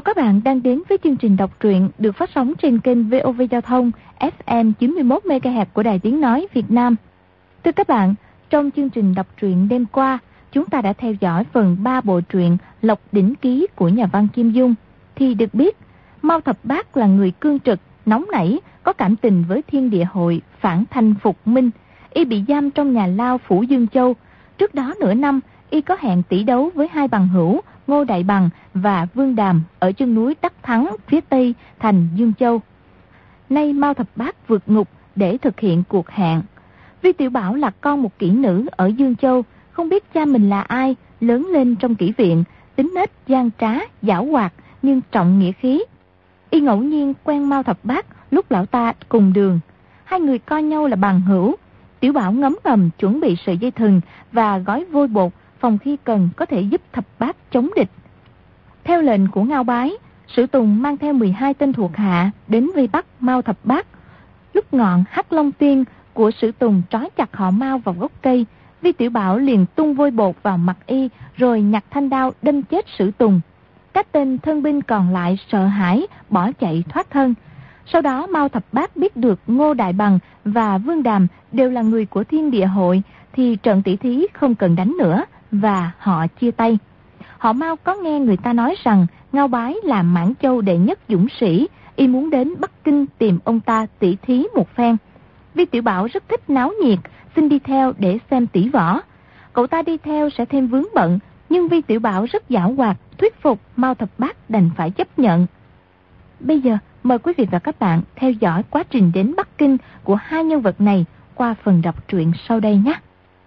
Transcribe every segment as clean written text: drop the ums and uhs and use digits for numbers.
các bạn đang đến với chương trình đọc truyện được phát sóng trên kênh VOV Giao thông FM 91 MHz của Đài Tiếng nói Việt Nam. Thưa các bạn, trong chương trình đọc truyện đêm qua, chúng ta đã theo dõi phần 3 bộ truyện Lộc Đỉnh Ký của nhà văn Kim Dung. Thì được biết, Mao Thập Bát là người cương trực, nóng nảy, có cảm tình với Thiên Địa Hội, phản thanh phục minh. Y bị giam trong nhà lao phủ Dương Châu. Trước đó nửa năm, y có hẹn tỷ đấu với hai bằng hữu Ngô Đại Bằng và Vương Đàm ở chân núi Đắc Thắng phía tây thành Dương Châu. Nay Mao Thập Bát vượt ngục để thực hiện cuộc hẹn. Vi Tiểu Bảo là con một kỹ nữ ở Dương Châu, không biết cha mình là ai, lớn lên trong kỹ viện, tính nết gian trá, giảo hoạt nhưng trọng nghĩa khí. Y ngẫu nhiên quen Mao Thập Bát lúc lão ta cùng đường. Hai người coi nhau là bằng hữu. Tiểu Bảo ngấm ngầm chuẩn bị sợi dây thừng và gói vôi bột, phòng khi cần có thể giúp Thập Bát chống địch. Theo lệnh của Ngao Bái, Sử Tùng mang theo 12 tên thuộc hạ đến vây bắt Mao Thập Bát. Lúc ngọn Hắc Long Tiên của Sử Tùng trói chặt họ Mao vào gốc cây, Vi Tiểu Bảo liền tung vôi bột vào mặt y rồi nhặt thanh đao đâm chết Sử Tùng. Các tên thân binh còn lại sợ hãi bỏ chạy thoát thân. Sau đó Mao Thập Bát biết được Ngô Đại Bằng và Vương Đàm đều là người của Thiên Địa Hội thì trận tỷ thí không cần đánh nữa và họ chia tay. Họ Mao có nghe người ta nói rằng Ngao Bái là Mãn Châu đệ nhất dũng sĩ, y muốn đến Bắc Kinh tìm ông ta tỷ thí một phen. Vi Tiểu Bảo rất thích náo nhiệt, xin đi theo để xem tỷ võ. Cậu ta đi theo sẽ thêm vướng bận, nhưng Vi Tiểu Bảo rất giảo hoạt, thuyết phục Mao Thập Bát đành phải chấp nhận. Bây giờ mời quý vị và các bạn theo dõi quá trình đến Bắc Kinh của hai nhân vật này qua phần đọc truyện sau đây nhé.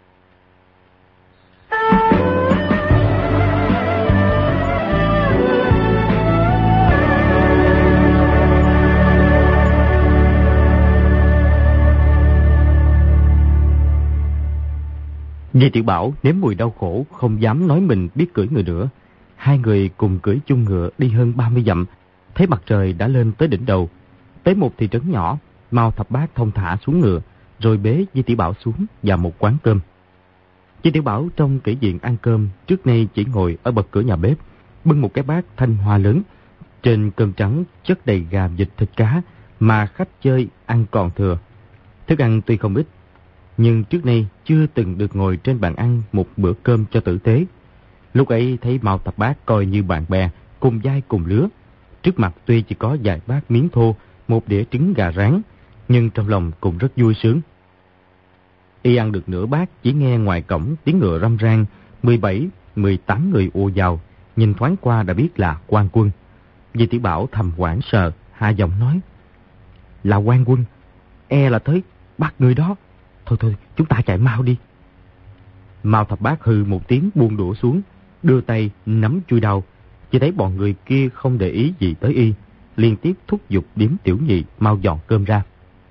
Vi Tiểu Bảo nếm mùi đau khổ, không dám nói mình biết cưỡi ngựa nữa. Hai người cùng cưỡi chung ngựa đi hơn 30 dặm, thấy mặt trời đã lên tới đỉnh đầu. Tới một thị trấn nhỏ, Mao Thập Bát thông thả xuống ngựa, rồi bế Vi Tiểu Bảo xuống vào một quán cơm. Vi Tiểu Bảo trong kỹ viện ăn cơm, trước nay chỉ ngồi ở bậc cửa nhà bếp, bưng một cái bát thanh hoa lớn. Trên cơm trắng chất đầy gà, vịt, thịt cá mà khách chơi ăn còn thừa. Thức ăn tuy không ít, nhưng trước nay chưa từng được ngồi trên bàn ăn một bữa cơm cho tử tế. Lúc ấy thấy Mao Thập Bát coi như bạn bè, cùng vai cùng lứa. Trước mặt tuy chỉ có vài bát miếng thô, một đĩa trứng gà rán, nhưng trong lòng cũng rất vui sướng. Y ăn được nửa bát, chỉ nghe ngoài cổng tiếng ngựa râm ran, 17, 18 người ùa vào, nhìn thoáng qua đã biết là quan quân. Vi Tiểu Bảo thầm hoảng sợ, hạ giọng nói: "Là quan quân, e là tới bắt người đó. Thôi, chúng ta chạy mau đi." Mao Thập Bát hừ một tiếng buông đũa xuống, đưa tay nắm chuôi đao. Chỉ thấy bọn người kia không để ý gì tới y, liên tiếp thúc giục Điếm Tiểu Nhị mau dọn cơm ra.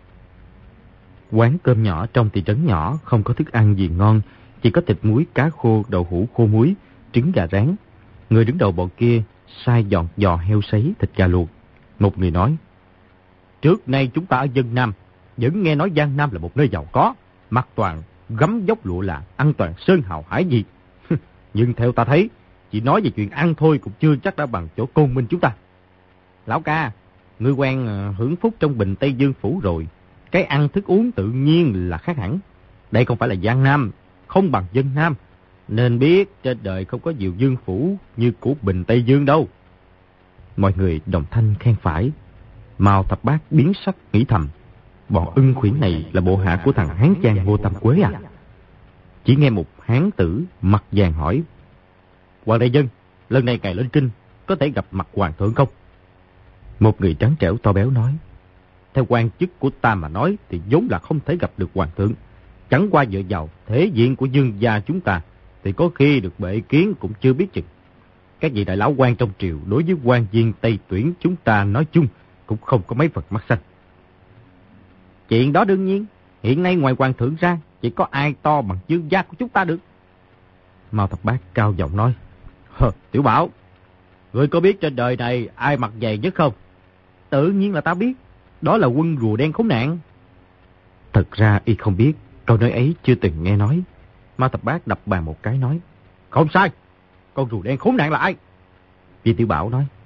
Quán cơm nhỏ trong thị trấn nhỏ không có thức ăn gì ngon, chỉ có thịt muối, cá khô, đậu hũ khô muối, trứng gà rán. Người đứng đầu bọn kia sai dọn giò heo sấy, thịt gà luộc. Một người nói: "Trước nay chúng ta ở dân Nam vẫn nghe nói Giang Nam là một nơi giàu có, mặc toàn gấm dốc lụa là, ăn toàn sơn hào hải gì. Nhưng theo ta thấy, chỉ nói về chuyện ăn thôi cũng chưa chắc đã bằng chỗ Côn Minh chúng ta. Lão ca, ngươi quen hưởng phúc trong Bình Tây Dương Phủ rồi. Cái ăn thức uống tự nhiên là khác hẳn. Đây không phải là Giang Nam, không bằng dân Nam. Nên biết trên đời không có nhiều dương phủ như của Bình Tây Dương đâu." Mọi người đồng thanh khen phải. Mao Thập Bát biến sắc nghĩ thầm: bọn ưng khuyển này là bộ hạ của thằng Hán Trang Ngô Tam Quế à? Chỉ nghe một hán tử mặt vàng hỏi: "Hoàng đại dân, lần này ngài lên kinh có thể gặp mặt hoàng thượng không?" Một người trắng trẻo to béo nói: "Theo quan chức của ta mà nói thì vốn là không thể gặp được hoàng thượng. Chẳng qua dựa vào thể diện của dương gia chúng ta thì có khi được bệ kiến cũng chưa biết chừng. Các vị đại lão quan trong triều đối với quan viên Tây Tuyển chúng ta nói chung cũng không có mấy phần mắt xanh." "Chuyện đó đương nhiên, hiện nay ngoài hoàng thượng ra chỉ có ai to bằng dương gia của chúng ta được." Mao Thập Bát cao giọng nói: "Tiểu Bảo, ngươi có biết trên đời này ai mặt dày nhất không?" "Tự nhiên là ta biết, đó là quân rùa đen khốn nạn." Thật ra y không biết, câu nói ấy chưa từng nghe nói. Mao Thập Bát đập bàn một cái nói: "Không sai, con rùa đen khốn nạn là ai?" Vi Tiểu Bảo nói: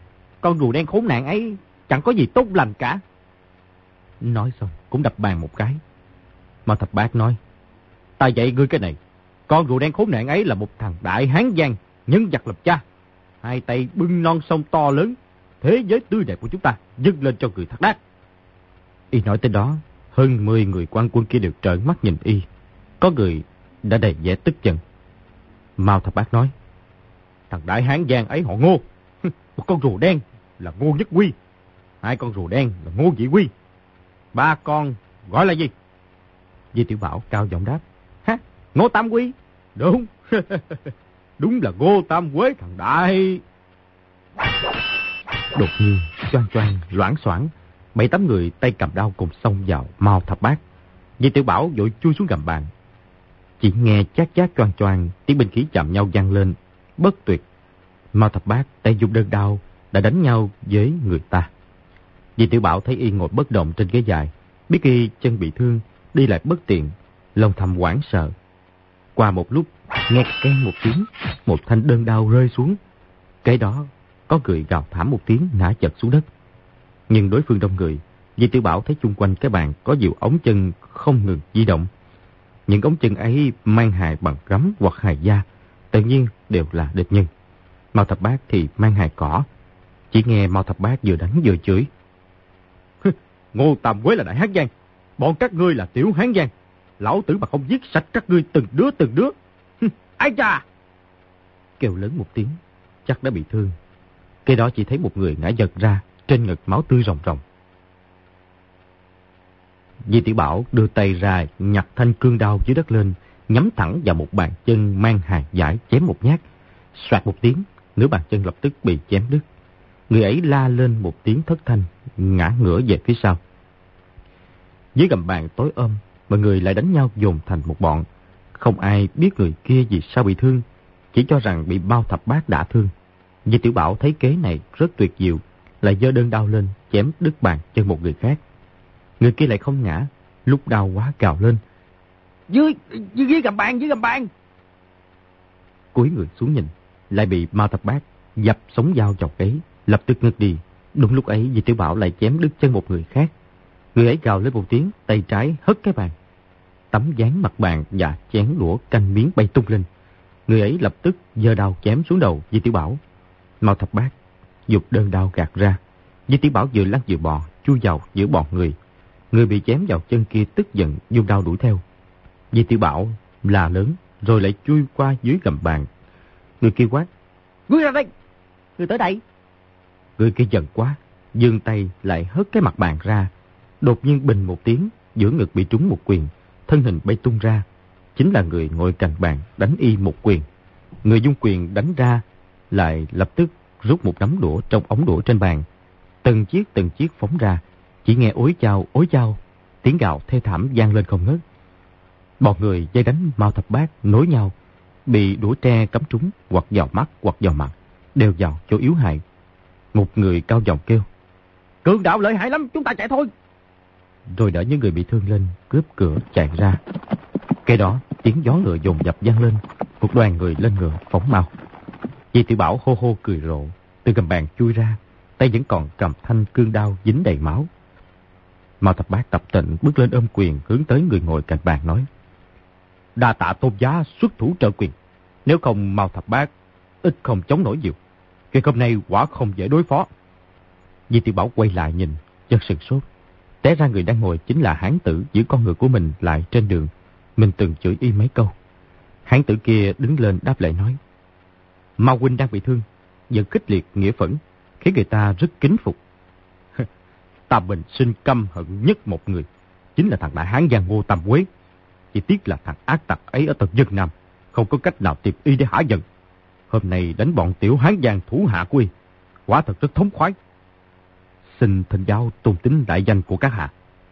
Con rùa đen khốn nạn ấy chẳng có gì tốt lành cả. Nói xong cũng đập bàn một cái. Mao Thập Bát nói, ta dạy ngươi cái này. Con rùa đen khốn nạn ấy là một thằng đại hán giang, nhân vật lập cha. Hai tay bưng non sông to lớn, thế giới tươi đẹp của chúng ta dâng lên cho người Thác Đát. Y nói tới đó, hơn 10 người quan quân kia đều trợn mắt nhìn y. Có người đã đầy vẻ tức giận. Mao Thập Bát nói, thằng đại hán giang ấy họ Ngô. Một con rùa đen là Ngô Nhất Quy, 2 con rùa đen là Ngô Nhị Quy, 3 con gọi là gì? Di Tiểu Bảo cao giọng đáp, Ngô Tam Quy. Đúng. Đúng là Ngô Tam Quế thằng đại. Đột nhiên choang choang loảng xoảng, 7-8 người tay cầm đao cùng xông vào Mao Thập Bát. Di Tiểu Bảo vội chui xuống gầm bàn. Chỉ nghe chát chát choang choang, tiếng binh khí chạm nhau vang lên bất tuyệt. Mao Thập Bát tay dùng đơn đao đã đánh nhau với người ta. Di Tiểu Bảo thấy y ngồi bất động trên ghế dài, biết y chân bị thương, đi lại bất tiện, lòng thầm hoảng sợ. Qua một lúc, nghe keng một tiếng, một thanh đơn đao rơi xuống. Cái đó có người gào thảm một tiếng ngã chật xuống đất. Nhưng đối phương đông người, Di Tiểu Bảo thấy chung quanh cái bàn có nhiều ống chân không ngừng di động. Những ống chân ấy mang hài bằng gấm hoặc hài da, tự nhiên đều là địch nhân. Mao Thập Bát thì mang hài cỏ. Chỉ nghe Mao Thập Bát vừa đánh vừa chửi, Ngô Tam Quế là đại hán giang, bọn các ngươi là tiểu hán giang. Lão tử mà không giết sạch các ngươi từng đứa. Ai cha! Kêu lớn một tiếng, chắc đã bị thương. Cái đó chỉ thấy một người ngã giật ra, trên ngực máu tươi ròng ròng. Di Tiểu Bảo đưa tay ra nhặt thanh cương đao dưới đất lên, nhắm thẳng vào một bàn chân mang hài dải chém một nhát. Soạt một tiếng, nửa bàn chân lập tức bị chém đứt. Người ấy la lên một tiếng thất thanh, ngã ngửa về phía sau. Dưới gầm bàn tối om, mọi người lại đánh nhau dồn thành một bọn. Không ai biết người kia vì sao bị thương, chỉ cho rằng bị Mao Thập Bát đả thương. Di Tiểu Bảo thấy kế này rất tuyệt diệu, lại giơ đơn đao lên chém đứt bàn chân một người khác. Người kia lại không ngã, lúc đau quá cào lên, dưới gầm bàn. Cúi người xuống nhìn, lại bị Mao Thập Bát dập sống dao chọc ấy, lập tức ngất đi. Đúng lúc ấy Di Tiểu Bảo lại chém đứt chân một người khác. Người ấy gào lên một tiếng, tay trái hất cái bàn, tấm ván mặt bàn và chén đũa canh miếng bay tung lên. Người ấy lập tức giơ đao chém xuống đầu Di Tiểu Bảo. Mao Thập Bát giục đơn đao gạt ra. Di Tiểu Bảo vừa lăn vừa bò chui vào giữa bọn người. Người bị chém vào chân kia tức giận dùng đao đuổi theo. Di Tiểu Bảo la lớn rồi lại chui qua dưới gầm bàn. Người kia quát, ngươi ra đây, ngươi tới đây. Người kia giận quá, giương tay lại hất cái mặt bàn ra. Đột nhiên bình một tiếng, giữa ngực bị trúng một quyền, thân hình bay tung ra. Chính là người ngồi cạnh bàn đánh y một quyền. Người dung quyền đánh ra lại lập tức rút một nắm đũa trong ống đũa trên bàn. Từng chiếc phóng ra. Chỉ nghe ối chao, tiếng gào thê thảm vang lên không ngớt. Bọn người dây đánh Mao Thập Bát nối nhau, bị đũa tre cắm trúng hoặc vào mắt hoặc vào mặt, đều vào chỗ yếu hại. Một người cao giọng kêu, cường đạo lợi hại lắm, chúng ta chạy thôi. Rồi đỡ những người bị thương lên, cướp cửa chạy ra. Cái đó tiếng gió ngựa dồn dập vang lên, một đoàn người lên ngựa phóng mau. Di Tiểu Bảo hô hô cười rộ, từ gầm bàn chui ra, tay vẫn còn cầm thanh cương đao dính đầy máu. Mao Thập Bát tập tịnh bước lên ôm quyền hướng tới người ngồi cạnh bàn nói, đa tạ Tôn giá xuất thủ trợ quyền, nếu không Mao Thập Bát ít không chống nổi nhiều. Cái hôm nay quả không dễ đối phó. Di Tiểu Bảo quay lại nhìn, chợt sửng sốt. Té ra người đang ngồi chính là hán tử giữ con ngựa của mình lại trên đường. Mình từng chửi y mấy câu. Hán tử kia đứng lên đáp lại nói, Mao huynh đang bị thương, giận khích liệt nghĩa phẫn, khiến người ta rất kính phục. Ta bình sinh căm hận nhất một người, chính là thằng đại hán giang Ngô Tam Quế. Chỉ tiếc là thằng ác tặc ấy ở tận Dân Nam, không có cách nào tìm y để hả giận. Hôm nay đánh bọn tiểu hán giang thủ hạ của y, quả thật rất thống khoái. Xin thỉnh giáo tôn tính đại danh của các hạ.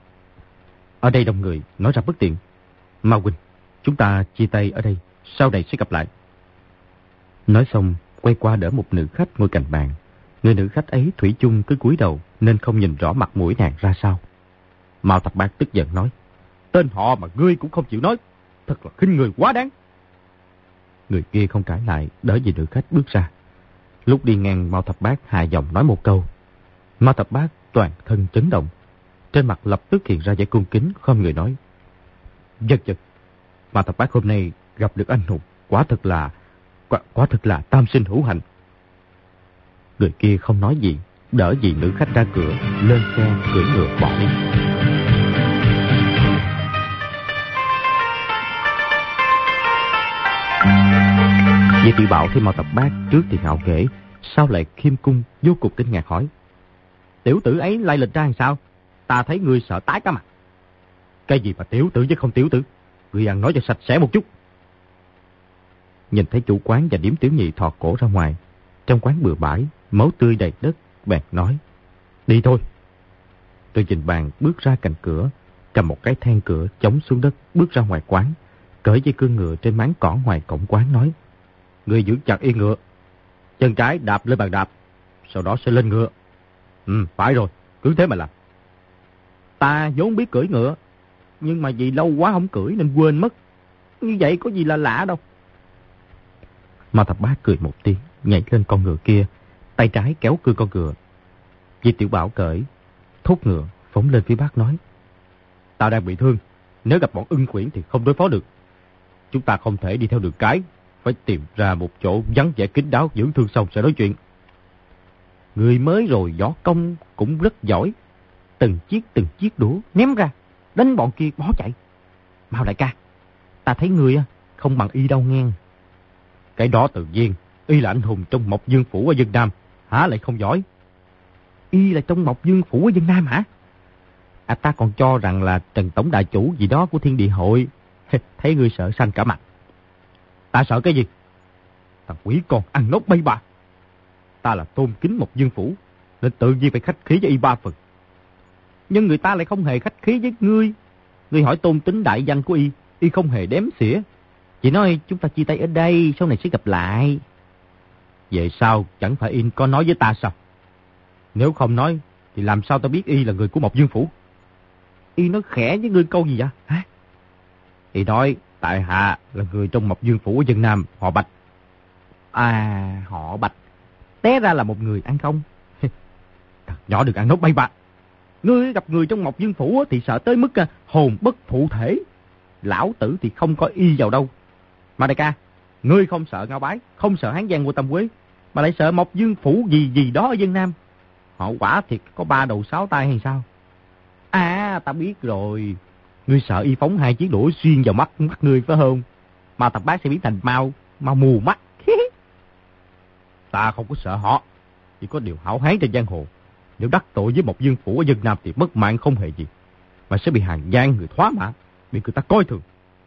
Ở đây đông người, nói ra bất tiện. Mao huynh, chúng ta chia tay ở đây, sau này sẽ gặp lại. Nói xong, quay qua đỡ một nữ khách ngồi cạnh bàn. Người nữ khách ấy thủy chung cứ cúi đầu, nên không nhìn rõ mặt mũi nàng ra sao. Mao Thập Bát tức giận nói, tên họ mà ngươi cũng không chịu nói, thật là khinh người quá đáng. Người kia không cãi lại, đỡ vì nữ khách bước ra. Lúc đi ngang Mao Thập Bát hạ giọng nói một câu. Mao Thập Bát toàn thân chấn động. Trên mặt lập tức hiện ra vẻ cung kính, không người nói. Giật. Mao Thập Bát hôm nay gặp được anh hùng, quả thật là tam sinh hữu hạnh. Người kia không nói gì, đỡ dì nữ khách ra cửa, lên xe cưỡi ngựa bỏ đi. Di Tiểu Bảo thấy Mao Thập Bát trước thì ngạo nghễ, sau lại khiêm cung, vô cùng kinh ngạc hỏi. Tiểu tử ấy lai lịch ra làm sao? Ta thấy ngươi sợ tái cả mặt. Cái gì mà tiểu tử chứ không tiểu tử? Ngươi ăn nói cho sạch sẽ một chút. Nhìn thấy chủ quán và điếm tiểu nhị thò cổ ra ngoài, trong quán bừa bãi, máu tươi đầy đất, bèn nói. Đi thôi. Tôi nhìn bàn bước ra cạnh cửa, cầm một cái then cửa chống xuống đất, bước ra ngoài quán, cởi dây cương ngựa trên máng cỏ ngoài cổng quán nói. Ngươi giữ chặt yên ngựa, chân trái đạp lên bàn đạp, sau đó sẽ lên ngựa. Phải rồi, cứ thế mà làm. Ta vốn biết cưỡi ngựa, nhưng mà vì lâu quá không cưỡi nên quên mất. Như vậy có gì là lạ đâu. Mao Thập Bát cười một tiếng, nhảy lên con ngựa kia, tay trái kéo cương con ngựa. Di Tiểu Bảo cởi, thúc ngựa, phóng lên phía Bắc nói. Ta đang bị thương, nếu gặp bọn ưng khuyển thì không đối phó được. Chúng ta không thể đi theo đường cái, phải tìm ra một chỗ vắng vẻ kín đáo, dưỡng thương xong sẽ nói chuyện. Người mới rồi võ công cũng rất giỏi. Từng chiếc đũa ném ra, đánh bọn kia bỏ chạy. Mao đại ca, ta thấy người không bằng y đâu nghe. Cái đó tự nhiên, y là anh hùng trong Mộc Dương Phủ ở Vân Nam, hả lại không giỏi? Y là trong Mộc Dương Phủ ở Vân Nam hả? Ta còn cho rằng là Trần Tổng Đại Chủ gì đó của Thiên Địa Hội. Thấy ngươi sợ xanh cả mặt. Ta sợ cái gì? Thằng quỷ con ăn nốt bay bạ. Ta là tôn kính Mộc Dương Phủ, nên tự nhiên phải khách khí với y 3 phần. Nhưng người ta lại không hề khách khí với ngươi. Ngươi hỏi tôn tính đại danh của y không hề đếm xỉa. Chỉ nói chúng ta chia tay ở đây, sau này sẽ gặp lại. Vậy sao chẳng phải y có nói với ta sao? Nếu không nói thì làm sao ta biết y là người của Mộc Dương Phủ? Y nói khẽ với ngươi câu gì vậy? Hả? Y nói tại hạ là người trong Mộc Dương Phủ ở Vân Nam, họ Bạch. À, họ Bạch. Té ra là một người ăn không? Thật nhỏ được ăn nốt bay bạ. Ngươi gặp người trong Mộc Dương Phủ thì sợ tới mức hồn bất phụ thể. Lão tử thì không có y vào đâu. Mà đại ca, ngươi không sợ Ngao Bái, không sợ Hán Giang của Tam Quế, mà lại sợ Mộc Dương Phủ gì đó ở Vân Nam. Họ quả thiệt có 3 đầu 6 tay hay sao? À, ta biết rồi. Ngươi sợ y phóng 2 chiếc đũa xuyên vào mắt ngươi phải không? Mao Thập Bát sẽ biến thành mau mù mắt. Ta không có sợ họ, chỉ có điều hảo hán trên giang hồ. Nếu đắc tội với Mộc Dương Phủ ở Vân Nam thì mất mạng không hề gì, mà sẽ bị hàng gian người thoá mạ, bị người ta coi thường.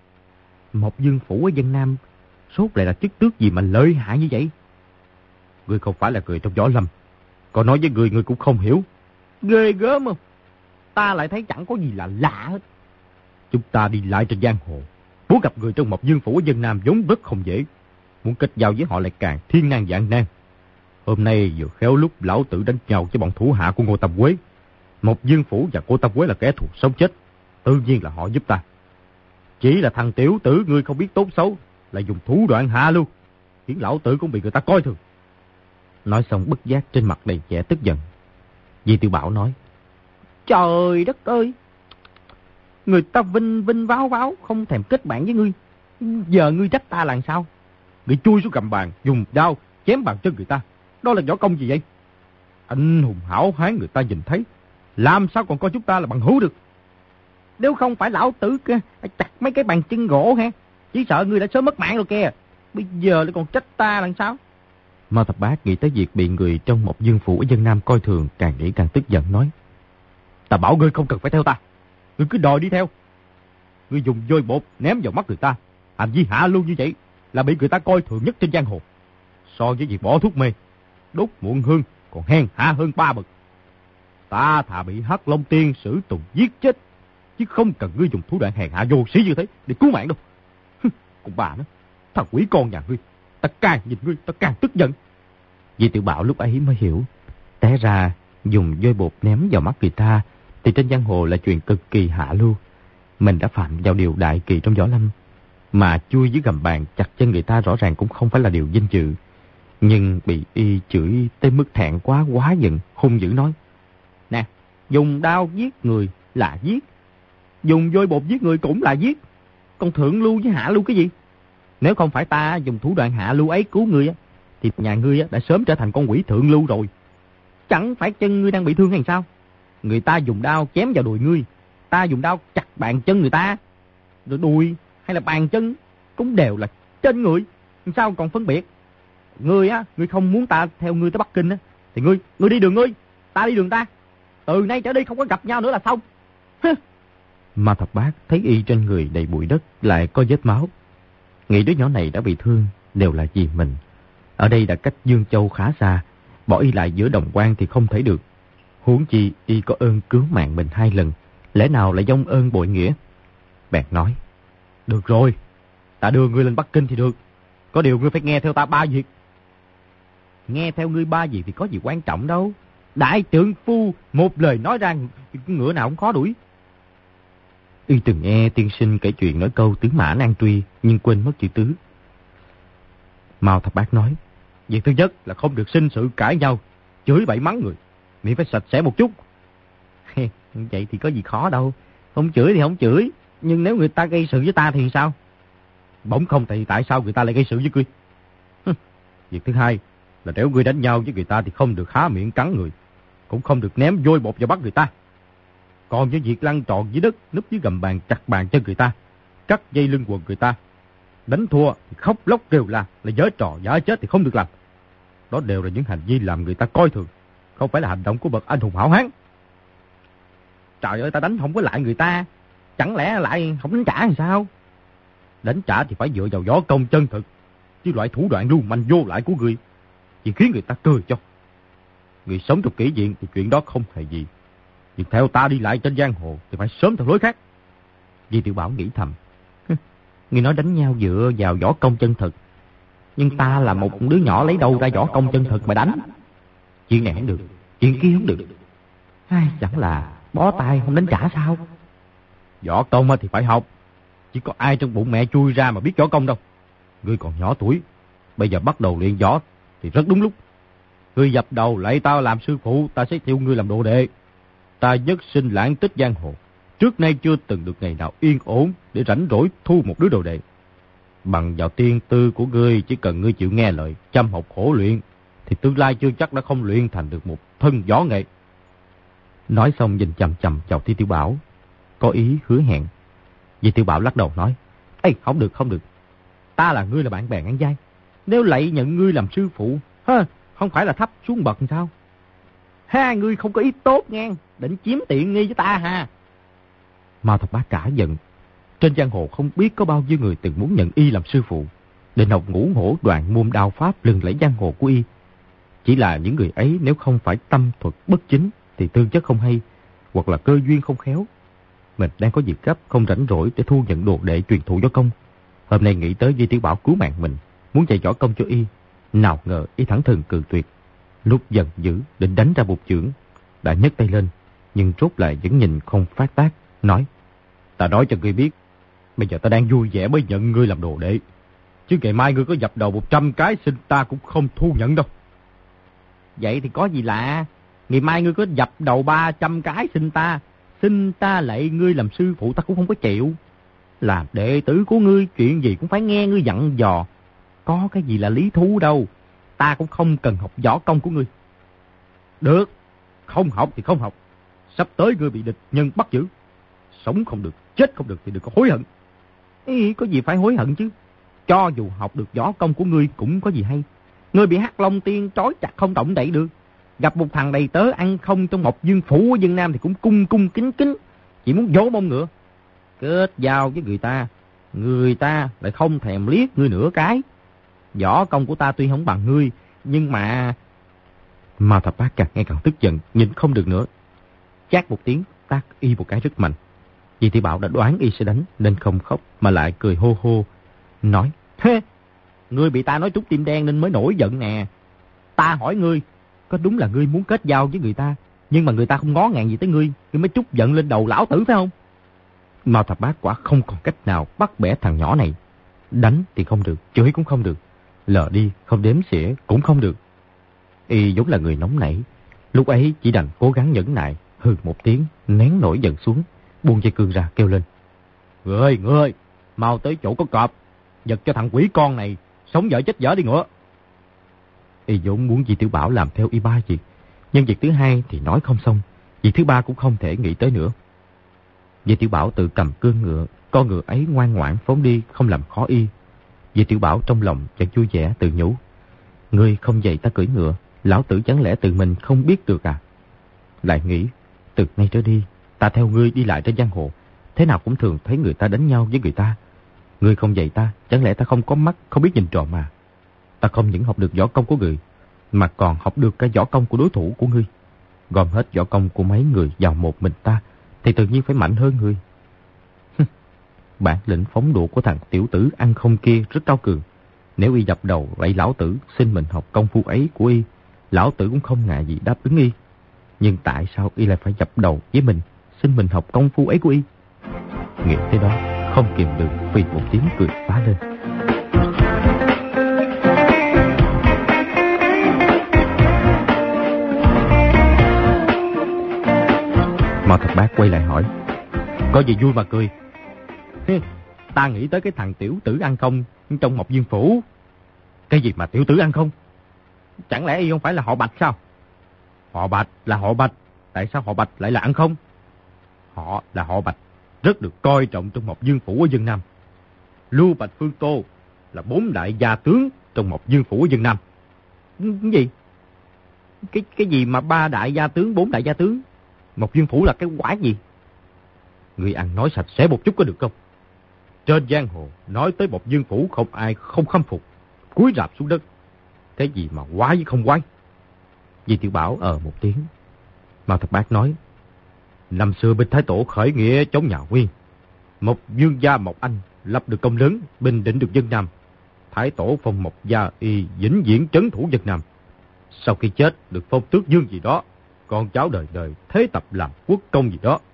Mộc Dương Phủ ở Vân Nam sốt lại là chức tước gì mà lợi hại như vậy? Ngươi không phải là người trong võ lâm, còn nói với ngươi cũng không hiểu. Ghê gớm không? Ta lại thấy chẳng có gì là lạ hết. Chúng ta đi lại trên giang hồ, muốn gặp người trong Mộc Dương Phủ ở Vân Nam vốn rất không dễ. Muốn kết giao với họ lại càng thiên nan vạn nan. Hôm nay vừa khéo lúc lão tử đánh nhau với bọn thủ hạ của Ngô Tam Quế. Mộc Dương Phủ và Ngô Tam Quế là kẻ thù sống chết, tự nhiên là họ giúp ta. Chỉ là thằng tiểu tử ngươi không biết tốt xấu, là dùng thủ đoạn hạ lưu, khiến lão tử cũng bị người ta coi thường. Nói xong bất giác trên mặt đầy vẻ tức giận. Di Tiểu Bảo nói. Trời đất ơi, người ta vinh váo không thèm kết bạn với ngươi, giờ ngươi trách ta làm sao? Ngươi chui xuống gầm bàn, dùng đao chém bàn chân người ta, đó là võ công gì vậy? Anh hùng hảo hán người ta nhìn thấy, làm sao còn coi chúng ta là bằng hữu được? Nếu không phải lão tử chặt mấy cái bàn chân gỗ ha, chỉ sợ ngươi đã sớm mất mạng rồi kìa. Bây giờ lại còn trách ta làm sao? Mao Thập Bát nghĩ tới việc bị người trong Mộc Dương Phủ ở Vân Nam coi thường, càng nghĩ càng tức giận nói. Ta bảo ngươi không cần phải theo ta, ngươi cứ đòi đi theo. Ngươi dùng vôi bột ném vào mắt người ta, hành vi hạ lưu như vậy là bị người ta coi thường nhất trên giang hồ. So với việc bỏ thuốc mê, đốt muộn hương còn hèn hạ hơn 3 bậc. Ta thà bị Hắc Long Tiên Sử Tùng giết chết, chứ không cần ngươi dùng thủ đoạn hèn hạ vô sĩ như thế để cứu mạng đâu. Còn bà nó, thằng quỷ con nhà ngươi, ta càng nhìn ngươi ta càng tức giận. Di Tiểu Bảo lúc ấy mới hiểu, té ra dùng vôi bột ném vào mắt người ta thì trên giang hồ là chuyện cực kỳ hạ lưu. Mình đã phạm vào điều đại kỳ trong võ lâm, mà chui dưới gầm bàn chặt chân người ta rõ ràng cũng không phải là điều vinh dự. Nhưng bị y chửi tới mức thẹn quá giận, hung dữ nói. Nè, dùng đao giết người là giết, dùng vôi bột giết người cũng là giết. Còn thượng lưu với hạ lưu cái gì? Nếu không phải ta dùng thủ đoạn hạ lưu ấy cứu ngươi á, thì nhà ngươi á đã sớm trở thành con quỷ thượng lưu rồi. Chẳng phải chân ngươi đang bị thương hay sao? Người ta dùng đao chém vào đùi ngươi, ta dùng đao chặt bàn chân người ta. Rồi đùi hay là bàn chân cũng đều là trên người, sao còn phân biệt? Ngươi á, ngươi không muốn ta theo ngươi tới Bắc Kinh á, thì ngươi đi đường ngươi, ta đi đường ta. Từ nay trở đi không có gặp nhau nữa là xong. Ma Thập Bát thấy y trên người đầy bụi đất, lại có vết máu, nghĩ đứa nhỏ này đã bị thương đều là vì mình. Ở đây đã cách Dương Châu khá xa, bỏ y lại giữa đồng quan thì không thể được. Huống chi y có ơn cứu mạng mình 2 lần, lẽ nào lại vong ơn bội nghĩa? Bèn nói, được rồi, ta đưa ngươi lên Bắc Kinh thì được. Có điều ngươi phải nghe theo ta 3 việc. Nghe theo ngươi 3 việc thì có gì quan trọng đâu. Đại trượng phu một lời nói ra, ngựa nào cũng khó đuổi. Y từng nghe tiên sinh kể chuyện nói câu tứ mã nan truy, nhưng quên mất chữ tứ. Mao Thập Bát nói, việc thứ nhất là không được sinh sự cãi nhau, chửi bậy mắng người, miệng phải sạch sẽ một chút. Vậy thì có gì khó đâu, không chửi thì không chửi, nhưng nếu người ta gây sự với ta thì sao? Bỗng không thì tại sao người ta lại gây sự với ngươi? Việc thứ hai là nếu ngươi đánh nhau với người ta thì không được há miệng cắn người, cũng không được ném vôi bột vào bắt người ta. Còn với việc lăn tròn dưới đất, núp dưới gầm bàn, chặt bàn chân người ta, cắt dây lưng quần người ta, đánh thua thì khóc lóc kêu là giở trò giả chết thì không được làm. Đó đều là những hành vi làm người ta coi thường, không phải là hành động của bậc anh hùng hảo hán. Trời ơi, ta đánh không có lại người ta, chẳng lẽ lại không đánh trả thì sao? Đánh trả thì phải dựa vào võ công chân thực, chứ loại thủ đoạn lưu manh vô lại của ngươi chỉ khiến người ta cười cho. Người sống trong kỷ viện thì chuyện đó không hề gì, nhưng theo ta đi lại trên giang hồ thì phải sớm theo lối khác. Di Tiểu Bảo nghĩ thầm, người nói đánh nhau dựa vào võ công chân thực, nhưng ta là một đứa nhỏ lấy đâu ra võ công chân thực mà đánh? Chuyện này không được, chuyện kia không được. Chẳng là bó tay không đánh trả sao? Võ công thì phải học, chỉ có ai trong bụng mẹ chui ra mà biết võ công đâu. Ngươi còn nhỏ tuổi, bây giờ bắt đầu luyện võ thì rất đúng lúc. Ngươi dập đầu lại tao làm sư phụ, ta sẽ theo ngươi làm đồ đệ. Ta nhất sinh lãng tích giang hồ, trước nay chưa từng được ngày nào yên ổn để rảnh rỗi thu một đứa đồ đệ. Bằng vào tiên tư của ngươi, chỉ cần ngươi chịu nghe lời, chăm học khổ luyện, thì tương lai chưa chắc đã không luyện thành được một thân võ nghệ. Nói xong nhìn chằm chằm vào Di Tiểu Bảo, có ý hứa hẹn. Di Tiểu Bảo lắc đầu nói, ê, không được. Ta là ngươi là bạn bè ăn giai, nếu lại nhận ngươi làm sư phụ, không phải là thấp xuống bậc sao? Hai ngươi không có ý tốt nghe, định chiếm tiện nghi với ta ha? Mao Thập Bát cả giận. Trên giang hồ không biết có bao nhiêu người từng muốn nhận y làm sư phụ, định học ngũ hổ đoạn môn đao pháp lừng lẫy giang hồ của y. Chỉ là những người ấy nếu không phải tâm thuật bất chính thì tư chất không hay, hoặc là cơ duyên không khéo. Mình đang có việc gấp, không rảnh rỗi để thu nhận đồ đệ truyền thụ võ công. Hôm nay nghĩ tới Di Tiểu Bảo cứu mạng mình, muốn dạy võ công cho y, nào ngờ y thẳng thừng cự tuyệt. Lúc giận dữ định đánh ra một chưởng, đã nhấc tay lên, nhưng rốt lại vẫn nhìn không phát tác, nói, ta nói cho ngươi biết, bây giờ ta đang vui vẻ mới nhận ngươi làm đồ đệ, chứ ngày mai ngươi có dập đầu 100 cái xin ta cũng không thu nhận đâu. Vậy thì có gì lạ, ngày mai ngươi có dập đầu 300 cái xin ta lạy ngươi làm sư phụ ta cũng không có chịu. Làm đệ tử của ngươi, chuyện gì cũng phải nghe ngươi dặn dò, có cái gì là lý thú đâu. Ta cũng không cần học võ công của ngươi. Được, không học thì không học. Sắp tới ngươi bị địch nhân bắt giữ, sống không được, chết không được thì đừng có hối hận. Có gì phải hối hận chứ? Cho dù học được võ công của ngươi cũng có gì hay. Ngươi bị Hắc Long Tiên trói chặt không động đậy được, gặp một thằng đầy tớ ăn không trong Mộc Dương Phủ ở Vân Nam thì cũng cung kính, chỉ muốn vỗ mông ngựa. Kết giao với người ta lại không thèm liếc ngươi nửa cái. Võ công của ta tuy không bằng ngươi, nhưng mà... Mao Thập Bát càng nghe càng tức giận, nhìn không được nữa. Chát một tiếng, tát y một cái rất mạnh. Di Tiểu Bảo đã đoán y sẽ đánh nên không khóc mà lại cười hô hô, nói, ngươi bị ta nói trúng tim đen nên mới nổi giận nè. Ta hỏi ngươi, có đúng là ngươi muốn kết giao với người ta, nhưng mà người ta không ngó ngàng gì tới ngươi mới trút giận lên đầu lão tử phải không? Mao Thập Bát quả không còn cách nào bắt bẻ thằng nhỏ này. Đánh thì không được, chửi cũng không được, lờ đi, không đếm xỉa cũng không được. Y vốn là người nóng nảy, lúc ấy chỉ đành cố gắng nhẫn nại, hừ một tiếng, nén nổi giận xuống, buông dây cương ra kêu lên. Người ơi, mau tới chỗ có cọp, giật cho thằng quỷ con này, sống dở chết dở đi ngựa. Y vốn muốn Di Tiểu Bảo làm theo y ba việc, nhưng việc thứ hai thì nói không xong, việc thứ ba cũng không thể nghĩ tới nữa. Di Tiểu Bảo tự cầm cương ngựa, con ngựa ấy ngoan ngoãn phóng đi, không làm khó y. Di Tiểu Bảo trong lòng chẳng vui vẻ tự nhủ. Ngươi không dạy ta cưỡi ngựa, lão tử chẳng lẽ tự mình không biết được à? Lại nghĩ, từ nay trở đi, ta theo ngươi đi lại trên giang hồ, thế nào cũng thường thấy người ta đánh nhau với người ta. Ngươi không dạy ta, chẳng lẽ ta không có mắt, không biết nhìn trộm mà? Ta không những học được võ công của ngươi, mà còn học được cả võ công của đối thủ của ngươi. Gom hết võ công của mấy người vào một mình ta, thì tự nhiên phải mạnh hơn ngươi. Bản lĩnh phóng đũa của thằng tiểu tử ăn không kia rất cao cường. Nếu y dập đầu vậy lão tử xin mình học công phu ấy của y, lão tử cũng không ngại gì đáp ứng y. Nhưng tại sao y lại phải dập đầu với mình, xin mình học công phu ấy của y? Nghĩ tới đó, không kìm được vì một tiếng cười phá lên. Mao Thập Bát quay lại hỏi. Có gì vui mà cười? Ta nghĩ tới cái thằng tiểu tử ăn không trong Mộc Dương Phủ. Cái gì mà tiểu tử ăn không? Chẳng lẽ y không phải là họ Bạch sao? Họ Bạch là họ Bạch, tại sao họ Bạch lại là ăn không? Họ là họ Bạch, rất được coi trọng trong Mộc Dương Phủ ở Vân Nam. Lưu Bạch Phương Tô là 4 đại gia tướng trong Mộc Dương Phủ ở Vân Nam. Cái gì? Cái gì mà 3 đại gia tướng, 4 đại gia tướng? Mộc Dương Phủ là cái quái gì? Người ăn nói sạch sẽ một chút có được không? Trên giang hồ nói tới Mộc Dương Phủ không ai không khâm phục, cúi rạp xuống đất. Thế gì mà quái với không quái? Di Tiểu Bảo một tiếng. Mao Thập Bát nói. Năm xưa binh Thái Tổ khởi nghĩa chống nhà Nguyên, Mộc Dương gia Mộc Anh lập được công lớn, bình định được Vân Nam. Thái Tổ phong Mộc gia y vĩnh viễn trấn thủ Vân Nam. Sau khi chết được phong tước dương gì đó, con cháu đời đời thế tập làm quốc công gì đó.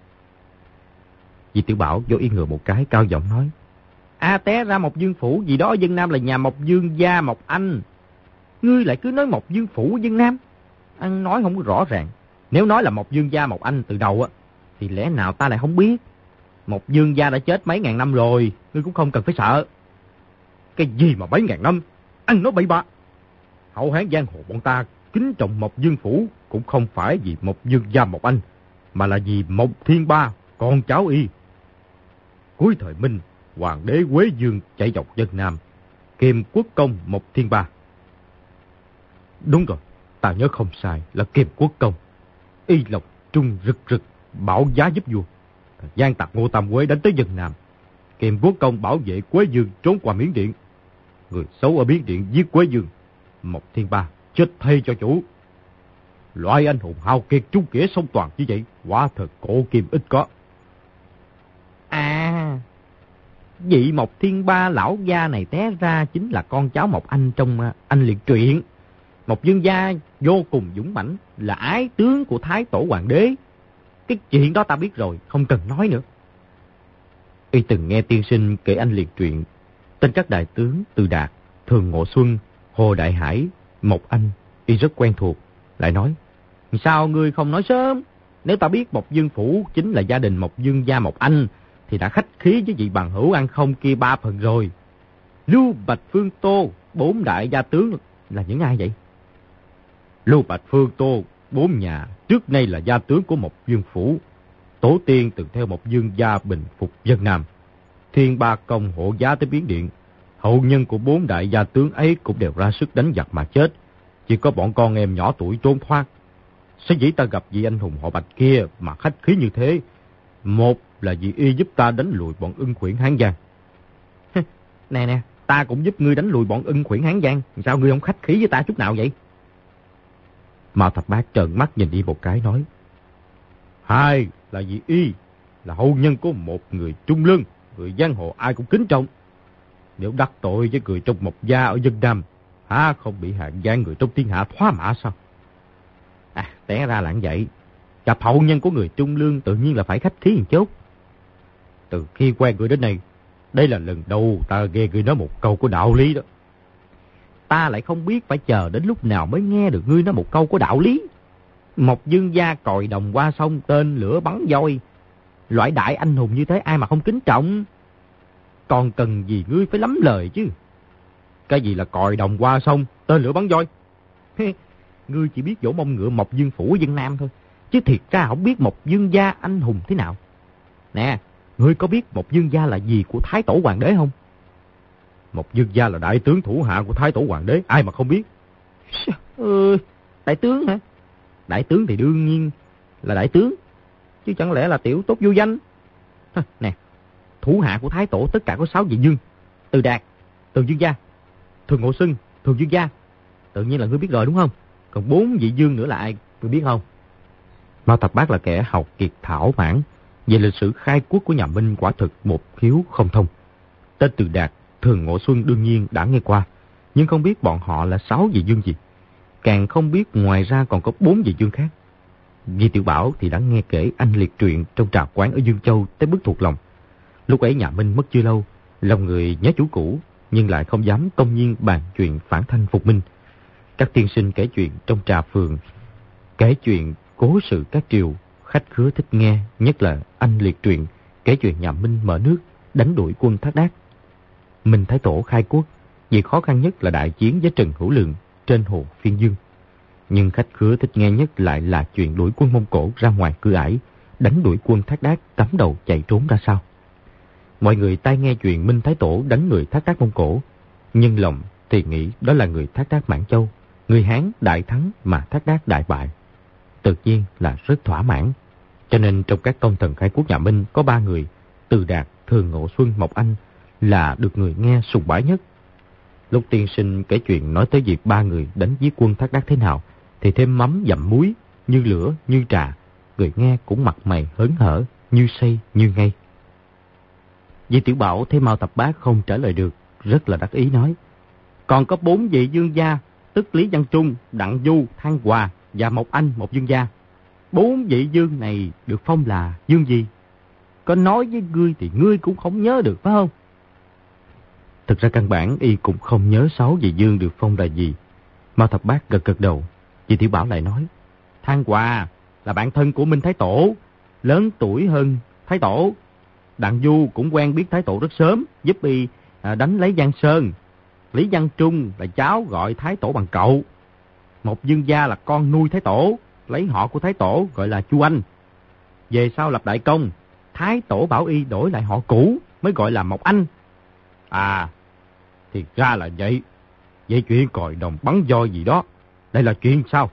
Di Tiểu Bảo vô yên ngựa một cái, cao giọng nói. Té ra Mộc Dương Phủ gì đó ở Vân Nam là nhà Mộc Dương gia Mộc Anh. Ngươi lại cứ nói Mộc Dương Phủ ở Vân Nam. Anh nói không có rõ ràng. Nếu nói là Mộc Dương gia Mộc Anh từ đầu thì lẽ nào ta lại không biết? Mộc Dương gia đã chết mấy ngàn năm rồi, ngươi cũng không cần phải sợ. Cái gì mà mấy ngàn năm? Anh nói bậy bạ. Hậu Hán giang hồ bọn ta kính trọng Mộc Dương Phủ cũng không phải vì Mộc Dương gia Mộc Anh, mà là vì Mộc Thiên Ba, con cháu y. Cuối thời Minh, hoàng đế Quế Dương chạy dọc Vân Nam, kiêm quốc công Mộc Thiên Ba. Đúng rồi, ta nhớ không sai là kiêm quốc công. Y lộc trung rực rực, bảo giá giúp vua. Giang tặc Ngô Tam Quế đánh tới Vân Nam, kiêm quốc công bảo vệ Quế Dương trốn qua Miến Điện. Người xấu ở Miến Điện giết Quế Dương, Mộc Thiên Ba chết thay cho chủ. Loại anh hùng hào kiệt trung nghĩa song toàn như vậy, quả thật cổ kim ít có. Vị Mộc Thiên Ba lão gia này té ra chính là con cháu Mộc Anh trong Anh Liệt truyện. Mộc Dương gia vô cùng dũng mãnh, là ái tướng của Thái Tổ Hoàng đế. Cái chuyện đó ta biết rồi, không cần nói nữa. Y từng nghe tiên sinh kể Anh Liệt truyện, tên các đại tướng Từ Đạt, Thường Ngộ Xuân, Hồ Đại Hải, Mộc Anh, y rất quen thuộc. Lại nói, sao ngươi không nói sớm? Nếu ta biết Mộc Dương Phủ chính là gia đình Mộc Dương gia Mộc Anh, thì đã khách khí với vị bằng hữu ăn không kia 3 phần rồi. Lưu Bạch Phương Tô, 4 đại gia tướng là những ai vậy? Lưu Bạch Phương Tô, 4 nhà trước nay là gia tướng của Mộc Dương Phủ. Tổ tiên từng theo Mộc Dương gia bình phục Vân Nam. Thiên Ba công hộ giá tới Miến Điện. Hậu nhân của 4 đại gia tướng ấy cũng đều ra sức đánh giặc mà chết. Chỉ có bọn con em nhỏ tuổi trốn thoát. Sở dĩ ta gặp vị anh hùng họ Bạch kia mà khách khí như thế, một là vì y giúp ta đánh lùi bọn Ưng Khuyển Hán Giang. Nè, ta cũng giúp ngươi đánh lùi bọn Ưng Khuyển Hán Giang, sao ngươi không khách khí với ta chút nào vậy? Mao Thập Bát trợn mắt nhìn y một cái nói. Hai là vì y là hậu nhân của một người trung lương, người giang hồ ai cũng kính trọng. Nếu đắc tội với người trong Mộc gia ở Vân Nam, không bị hạng gian người trong thiên hạ thoá mạ sao? Té ra là vậy. Gặp hậu nhân của người trung lương tự nhiên là phải khách khí một chút. Từ khi quen người đến nay, đây là lần đầu ta nghe người nói một câu của đạo lý đó. ta lại không biết phải chờ đến lúc nào mới nghe được ngươi nói một câu có đạo lý. Một dương gia còi đồng qua sông, tên lửa bắn voi. Loại đại anh hùng như thế ai mà không kính trọng. Còn cần gì ngươi phải lắm lời chứ. Cái gì là còi đồng qua sông, tên lửa bắn voi? Ngươi chỉ biết vỗ mông ngựa Mộc Dương Phủ dân Nam thôi, chứ thiệt ra không biết Mộc Dương gia anh hùng thế nào. Nè, ngươi có biết Mộc Dương gia là gì của Thái Tổ Hoàng đế không? Mộc Dương gia là đại tướng thủ hạ của Thái Tổ Hoàng đế, ai mà không biết. Đại tướng hả? Đại tướng thì đương nhiên là đại tướng, chứ chẳng lẽ là tiểu tốt vô danh. Nè, thủ hạ của Thái Tổ tất cả có 6 vị dương: Từ Đạt, Từ Dương gia, Thường Ngộ Xuân, Thường Dương gia. Tự nhiên là ngươi biết rồi đúng không? Còn 4 vị dương nữa là ai, ngươi biết không? Mao Thập Bát là kẻ học kiệt thảo mãn, về lịch sử khai quốc của nhà Minh quả thực một khiếu không thông. Tên Từ Đạt, Thường Ngộ Xuân đương nhiên đã nghe qua, nhưng không biết bọn họ là 6 vị dương gì. Càng không biết ngoài ra còn có 4 vị dương khác. Di Tiểu Bảo thì đã nghe kể anh liệt truyện trong trà quán ở Dương Châu tới mức thuộc lòng. Lúc ấy nhà Minh mất chưa lâu, lòng người nhớ chủ cũ, nhưng lại không dám công nhiên bàn chuyện phản thanh phục minh. Các tiên sinh kể chuyện trong trà phường, kể chuyện cố sự các triều, khách khứa thích nghe, nhất là anh liệt truyện kể chuyện nhà Minh mở nước, đánh đuổi quân Thác Đác. Minh Thái Tổ khai quốc, việc khó khăn nhất là đại chiến với Trần Hữu Lượng trên hồ Phiên Dương. Nhưng khách khứa thích nghe nhất lại là chuyện đuổi quân Mông Cổ ra ngoài Cửa Ải, đánh đuổi quân Thác Đác cắm đầu chạy trốn ra sao. Mọi người tai nghe chuyện Minh Thái Tổ đánh người Thác Đác Mông Cổ, nhưng lòng thì nghĩ đó là người Thác Đác Mãn Châu, người Hán đại thắng mà Thác Đác đại bại. Tự nhiên là rất thỏa mãn. Cho nên trong các công thần khai quốc nhà Minh có 3 người, Từ Đạt, Thường Ngộ Xuân, Mộc Anh là được người nghe sùng bái nhất. Lúc tiên sinh kể chuyện nói tới việc 3 người đánh giết quân Thác Đác thế nào, thì thêm mắm dặm muối, như lửa, như trà, người nghe cũng mặt mày hớn hở, như say, như ngây. Di Tiểu Bảo thấy Mao Thập Bát không trả lời được, rất là đắc ý nói: còn có 4 vị dương gia, tức Lý Văn Trung, Đặng Du, Thang Hòa và Mộc Anh, một dương gia. 4 vị dương này được phong là dương gì? Có nói với ngươi thì ngươi cũng không nhớ được phải không? Thực ra căn bản y cũng không nhớ 6 vị dương được phong là gì. Mao Thập Bát gật gật đầu. Di Tiểu Bảo lại nói: Thang Hòa là bạn thân của Minh Thái Tổ, lớn tuổi hơn Thái Tổ. Đặng Du cũng quen biết Thái Tổ rất sớm, giúp y đánh lấy Giang Sơn. Lý Văn Trung là cháu gọi Thái Tổ bằng cậu. Một dương gia là con nuôi Thái Tổ, lấy họ của Thái Tổ gọi là Chu Anh. Về sau lập đại công, Thái Tổ bảo y đổi lại họ cũ mới gọi là Mộc Anh. À, thì ra là vậy. Vậy chuyện còi đồng bắn voi gì đó, đây là chuyện sao?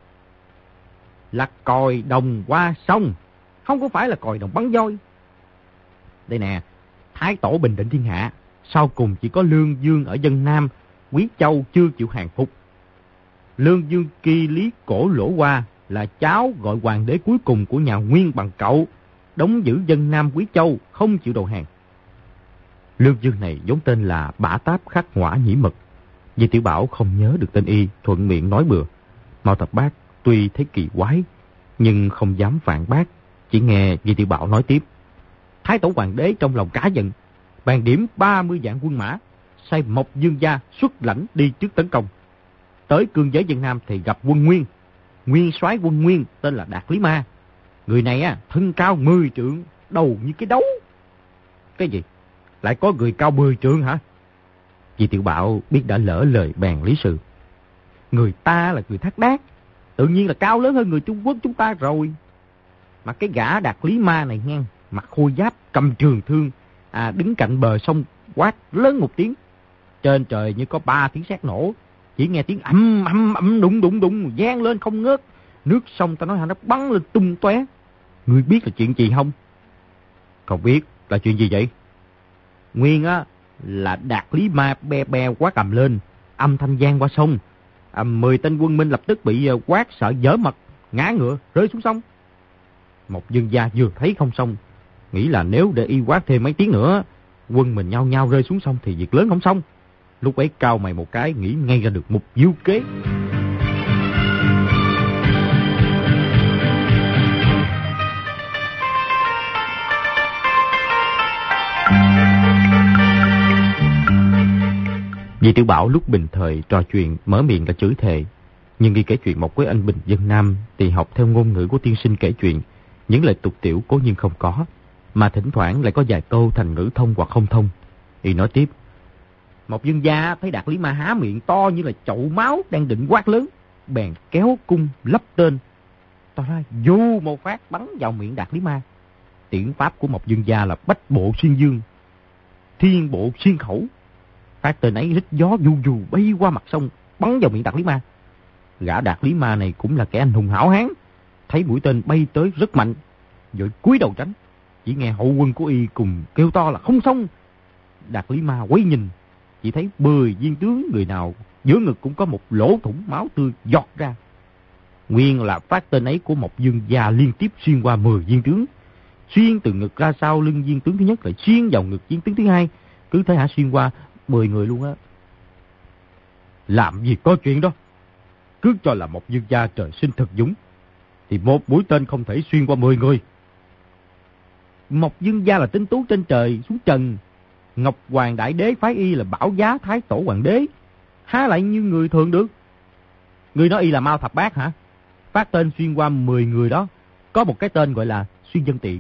Là còi đồng qua sông, không có phải là còi đồng bắn voi. Đây nè, Thái Tổ bình định thiên hạ, sau cùng chỉ có Lương Dương ở dân Nam, Quý Châu chưa chịu hàng phục. Lương Dương Kỳ Lý Cổ Lỗ Hoa là cháu gọi hoàng đế cuối cùng của nhà Nguyên bằng cậu, đóng giữ dân Nam Quý Châu, không chịu đầu hàng. Lương Dương này vốn tên là Bả Táp Khắc Hỏa Nhĩ Mật. Di Tiểu Bảo không nhớ được tên y, thuận miệng nói bừa. Mao Thập Bát tuy thấy kỳ quái, nhưng không dám phản bác, chỉ nghe Di Tiểu Bảo nói tiếp. Thái Tổ Hoàng đế trong lòng cả giận, bàn điểm 30 vạn quân mã, sai Mộc Dương gia xuất lãnh đi trước tấn công. Tới cương giới dân Nam thì gặp quân Nguyên. Nguyên soái quân Nguyên tên là Đạt Lý Ma. Người này thân cao 10 trượng, đầu như cái đấu. Cái gì? Lại có người cao 10 trượng hả? Di Tiểu Bảo biết đã lỡ lời bàn lý sự. Người ta là người Thác Đác, tự nhiên là cao lớn hơn người Trung Quốc chúng ta rồi. Mà cái gã Đạt Lý Ma này nghe, mặc khôi giáp, cầm trường thương, đứng cạnh bờ sông quát lớn một tiếng. Trên trời như có 3 tiếng sét nổ, chỉ nghe tiếng ầm ầm ầm đùng đùng đùng vang lên không ngớt. Nước sông ta nói nó bắn lên tung tóe. Ngươi biết là chuyện gì không? Không biết là chuyện gì vậy? Nguyên là Đạt Lý Ma be be quát ầm lên, âm thanh vang qua sông. 10 tên quân Minh lập tức bị quát sợ dở mật, ngã ngựa rơi xuống sông. Một dương gia vừa thấy không xong, nghĩ là nếu để y quát thêm mấy tiếng nữa, quân mình nhau nhau rơi xuống sông thì việc lớn không xong. Lúc ấy cau mày một cái, nghĩ ngay ra được một diệu kế. Vì Tiểu Bảo lúc bình thời trò chuyện mở miệng là chửi thề, nhưng khi kể chuyện một với anh Bình Dân Nam thì học theo ngôn ngữ của tiên sinh kể chuyện, những lời tục tiểu cố nhiên không có, mà thỉnh thoảng lại có vài câu thành ngữ thông hoặc không thông. Y nói tiếp: Một Dương gia thấy Đạt Lý Ma há miệng to như là chậu máu đang định quát lớn, bèn kéo cung lắp tên, to ra dù một phát bắn vào miệng Đạt Lý Ma. Tiễn pháp của Mộc Dương gia là bách bộ xuyên dương, thiên bộ xuyên khẩu. Phát tên ấy rít gió vù vù bay qua mặt sông, bắn vào miệng Đạt Lý Ma. Gã Đạt Lý Ma này cũng là kẻ anh hùng hảo hán, thấy mũi tên bay tới rất mạnh, vội cúi đầu tránh. Chỉ nghe hậu quân của y cùng kêu to là không xong. Đạt Lý Ma quay nhìn, chỉ thấy 10 viên tướng người nào giữa ngực cũng có một lỗ thủng máu tươi giọt ra. Nguyên là phát tên ấy của Mộc Dương gia liên tiếp xuyên qua 10 viên tướng, xuyên từ ngực ra sau lưng viên tướng thứ nhất, lại xuyên vào ngực viên tướng thứ hai, cứ thế hả xuyên qua 10 người luôn á. Làm gì có chuyện đó. Cứ cho là Mộc Dương gia trời sinh thực dũng, thì một mũi tên không thể xuyên qua 10 người. Mộc Dương gia là tinh tú trên trời xuống trần, Ngọc Hoàng Đại Đế phái y là bảo giá Thái Tổ Hoàng Đế, há lại như người thường được. Người nói y là Mao Thập Bát hả? Phát tên xuyên qua 10 người đó, có một cái tên gọi là Xuyên Dân Tiễn.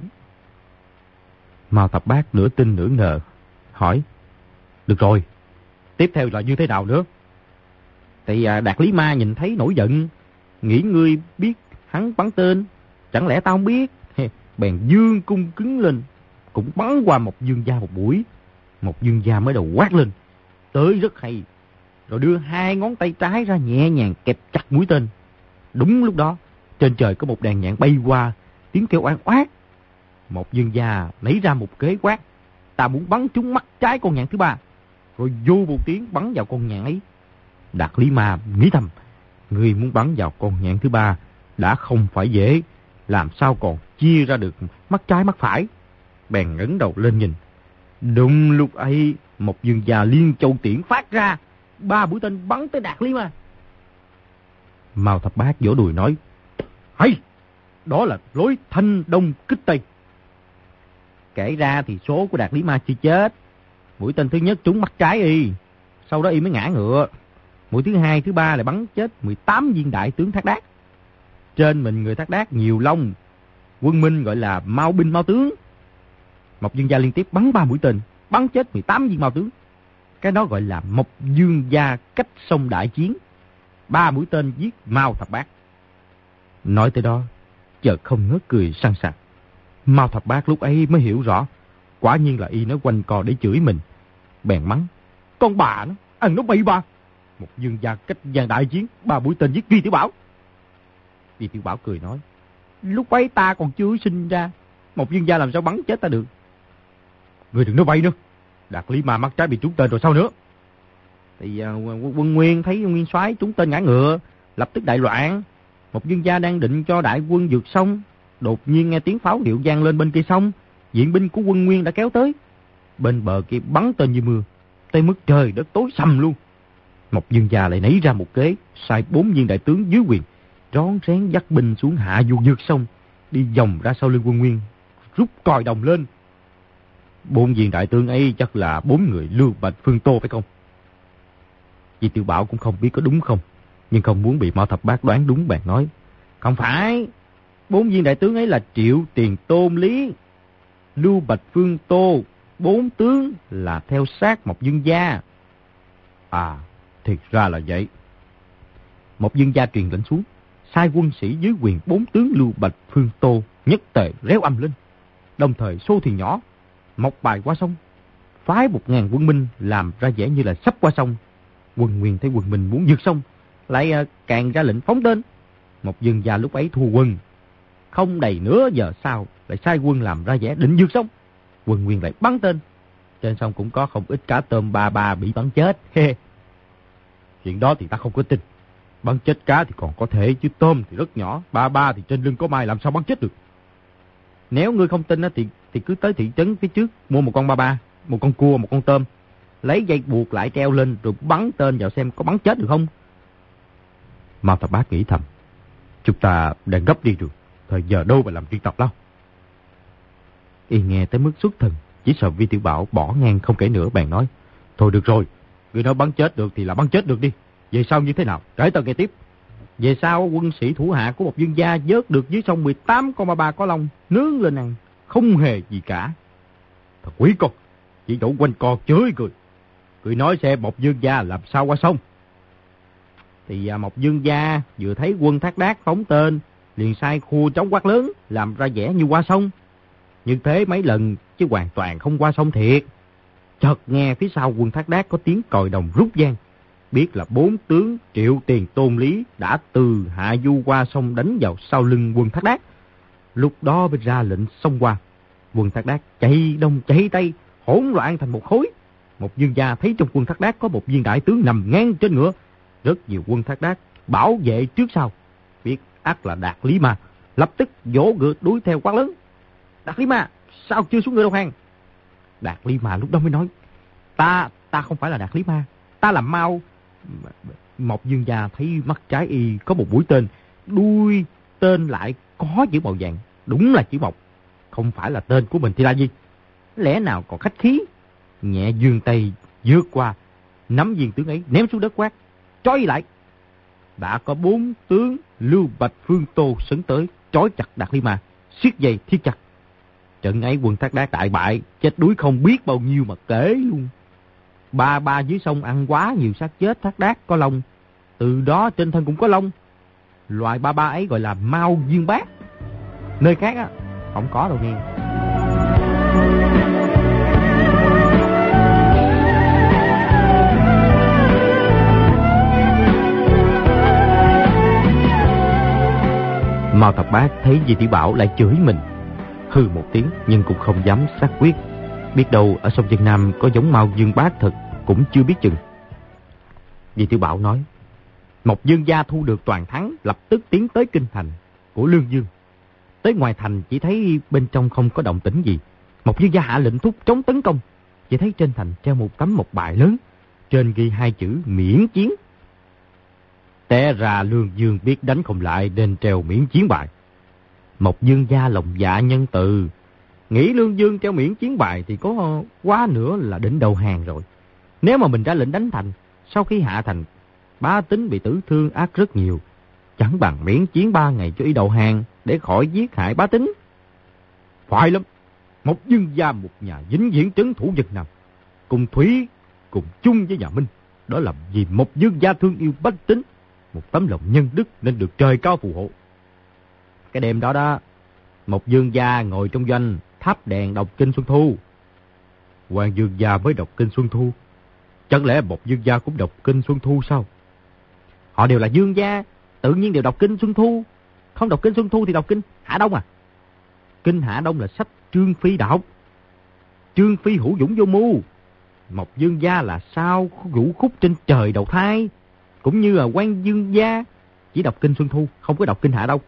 Mao Thập Bát nửa tin nửa ngờ, hỏi: Được rồi, tiếp theo là như thế nào nữa? Thì Đạt Lý Ma nhìn thấy nổi giận, nghĩ ngươi biết hắn bắn tên, chẳng lẽ tao không biết? Bèn dương cung cứng lên, cũng bắn qua Mộc Dương gia một mũi. Mộc Dương gia mới đầu quát lên: Tới rất hay, rồi đưa 2 ngón tay trái ra nhẹ nhàng kẹp chặt mũi tên. Đúng lúc đó, trên trời có một đàn nhạn bay qua, tiếng kêu oan oát. Mộc Dương gia nảy ra một kế quát: Ta muốn bắn trúng mắt trái con nhạn thứ 3, rồi vô một tiếng bắn vào con nhạn ấy. Đạt Lý Ma nghĩ thầm: Người muốn bắn vào con nhạn thứ 3 đã không phải dễ, làm sao còn chia ra được mắt trái mắt phải. Bèn ngẩng đầu lên nhìn. Đúng lúc ấy, Mộc Dương gia liên châu tiễn phát ra, 3 mũi tên bắn tới Đạt Lý Ma. Mao Thập Bát vỗ đùi nói: Hay, đó là lối thanh đông kích tây. Kể ra thì số của Đạt Lý Ma chưa chết. Mũi tên thứ nhất trúng mắt trái y, sau đó y mới ngã ngựa. Mũi thứ 2, thứ 3 lại bắn chết 18 viên đại tướng Thác Đác. Trên mình người Thác Đác nhiều lông, quân Minh gọi là Mao binh Mao tướng. Mộc Dương gia liên tiếp bắn 3 mũi tên, bắn chết 18 viên Mao tướng. Cái đó gọi là Mộc Dương gia cách sông đại chiến. 3 mũi tên giết Mao Thập Bát. Nói tới đó, chợt không ngớt cười sằng sặc. Mao Thập Bát lúc ấy mới hiểu rõ, quả nhiên là y nói quanh co để chửi mình. Bèn mắng: Con bà nó, ăn nó bậy ba. Mộc Dương gia cách giang đại chiến, 3 mũi tên giết Vi Tiểu Bảo. Vi Tiểu Bảo cười nói: Lúc ấy ta còn chưa sinh ra, Mộc Dương gia làm sao bắn chết ta được. Người đừng nói bậy nữa. Đạt Lý Ma mắt trái bị trúng tên rồi sao nữa? Thì quân Nguyên thấy Nguyên soái trúng tên ngã ngựa, lập tức đại loạn. Mộc Dương gia đang định cho đại quân vượt sông, đột nhiên nghe tiếng pháo hiệu vang lên bên kia sông, viện binh của quân Nguyên đã kéo tới. Bên bờ kia bắn tên như mưa, tới mức trời đất tối sầm luôn. Mộc Dương gia lại nảy ra một kế, sai 4 viên đại tướng dưới quyền rón rén dắt binh xuống hạ du vượt sông, đi vòng ra sau lưng quân Nguyên, rút còi đồng lên. 4 viên đại tướng ấy chắc là 4 người Lưu Bạch Phương Tô phải không? Vì Tiểu Bảo cũng không biết có đúng không, nhưng không muốn bị Mao Thập Bát đoán đúng bèn nói: Không phải, 4 viên đại tướng ấy là Triệu Tiền Tôn Lý, Lưu Bạch Phương Tô, 4 tướng là theo sát Mộc Dương gia. À, thiệt ra là vậy. Mộc Dương gia truyền lệnh xuống, sai quân sĩ dưới quyền 4 tướng Lưu Bạch Phương Tô nhất tề réo âm lên, đồng thời xô thuyền nhỏ mọc bài qua sông, phái 1000 quân Minh làm ra vẻ như là sắp qua sông. Quân Nguyên thấy quân Minh muốn vượt sông, lại càng ra lệnh phóng tên. Mộc Dương gia lúc ấy thua quân, không đầy nửa giờ sau lại sai quân làm ra vẻ định vượt sông. Quân Nguyên lại bắn tên, trên sông cũng có không ít cá tôm ba ba bị bắn chết. Chuyện đó thì ta không có tin. Bắn chết cá thì còn có thể, chứ tôm thì rất nhỏ, ba ba thì trên lưng có mai, làm sao bắn chết được. Nếu ngươi không tin thì cứ tới thị trấn phía trước mua một con ba ba, một con cua, một con tôm, lấy dây buộc lại treo lên rồi bắn tên vào xem có bắn chết được không. Mao Thập Bát nghĩ thầm: Chúng ta đang gấp đi được, thời giờ đâu mà làm chuyện tập đâu. Y nghe tới mức xuất thần, chỉ sợ Vi Tiểu Bảo bỏ ngang không kể nữa, bèn nói: Thôi được rồi, Người nói bắn chết được thì là bắn chết được đi. Về sau như thế nào? Kể tao nghe tiếp. Về sau quân sĩ thủ hạ của một dương gia vớt được dưới sông 18 con ma ba có lông, nướng lên ăn, không hề gì cả. Thật quý con, chỉ đổ quanh co chới cười. Cười nói xem một dương gia làm sao qua sông. Thì một dương gia vừa thấy quân Thác Đác phóng tên, liền sai khua trống quát lớn, làm ra vẻ như qua sông. Nhưng thế mấy lần chứ hoàn toàn không qua sông thiệt. Chợt nghe phía sau quân Thác Đác có tiếng còi đồng rút vang, biết là 4 tướng Triệu Tiền Tôn Lý đã từ hạ du qua sông đánh vào sau lưng quân Thác Đác. Lúc đó mới ra lệnh xông qua. Quân Thác Đác chạy đông chạy tây, hỗn loạn thành một khối. Một dương gia thấy trong quân Thác Đác có một viên đại tướng nằm ngang trên ngựa. Rất nhiều quân Thác Đác bảo vệ trước sau, biết ắt là Đạt Lý Ma, lập tức vỗ ngựa đuổi theo quát lớn: Đạt Lý Ma, sao chưa xuống ngựa đầu hàng? Đạt Lý Ma lúc đó mới nói: Ta không phải là Đạt Lý Ma, ta là Mao. Một dương gia thấy mắt trái y có một mũi tên, đuôi tên lại có chữ màu vàng, đúng là chữ Mộc. Không phải là tên của mình thì là gì? Lẽ nào còn khách khí? Nhẹ giương tay vượt qua, nắm viên tướng ấy ném xuống đất quát: Trói lại! Đã có 4 tướng Lưu Bạch Phương Tô sấn tới, trói chặt Đạt Lý Ma, siết dây thiết chặt. Trận ấy quân Thác Đác đại bại, chết đuối không biết bao nhiêu mà kể luôn. Ba dưới sông ăn quá nhiều xác chết Thác Đác có lông, từ đó trên thân cũng có lông. Loại ba ấy gọi là Mao Viên Bác. Nơi khác á không có đâu nghe. Mao Thập Bác thấy Di Tiểu Bảo lại chửi mình, hừ một tiếng nhưng cũng không dám xác quyết. Biết đâu ở sông Vân Nam có giống Mao Dương Bác thật cũng chưa biết chừng. Di Tiểu Bảo nói: Một dương gia thu được toàn thắng, lập tức tiến tới kinh thành của Lương Dương. Tới ngoài thành chỉ thấy bên trong không có động tĩnh gì. Một dương gia hạ lệnh thúc chống tấn công. Chỉ thấy trên thành treo một tấm mộc bài lớn, trên ghi 2 chữ miễn chiến. Té ra Lương Dương biết đánh không lại nên treo miễn chiến bài. Một dương gia lòng dạ nhân từ, nghĩ Lương Dương treo miễn chiến bài thì có quá nữa là định đầu hàng rồi. Nếu mà mình ra lệnh đánh thành, sau khi hạ thành, bá tính bị tử thương ác rất nhiều, chẳng bằng miễn chiến 3 ngày cho y đầu hàng để khỏi giết hại bá tính. Phải lắm, một dương gia một nhà vĩnh viễn trấn thủ Vân Nam, cùng thủy cùng chung với nhà Minh, đó là vì một dương gia thương yêu bách tính, một tấm lòng nhân đức nên được trời cao phù hộ. Cái đêm đó đó, một dương gia ngồi trong doanh thắp đèn đọc kinh Xuân Thu. Hoàng dương gia mới đọc kinh Xuân Thu, chẳng lẽ một dương gia cũng đọc kinh Xuân Thu sao? Họ đều là dương gia, tự nhiên đều đọc kinh Xuân Thu. Không đọc kinh Xuân Thu thì đọc kinh Hạ Đông à? Kinh Hạ Đông là sách Trương Phi đọc. Trương Phi hữu dũng vô mưu. Một dương gia là sao vũ khúc trên trời đầu thai, cũng như là quan dương gia chỉ đọc kinh Xuân Thu, không có đọc kinh Hạ Đông.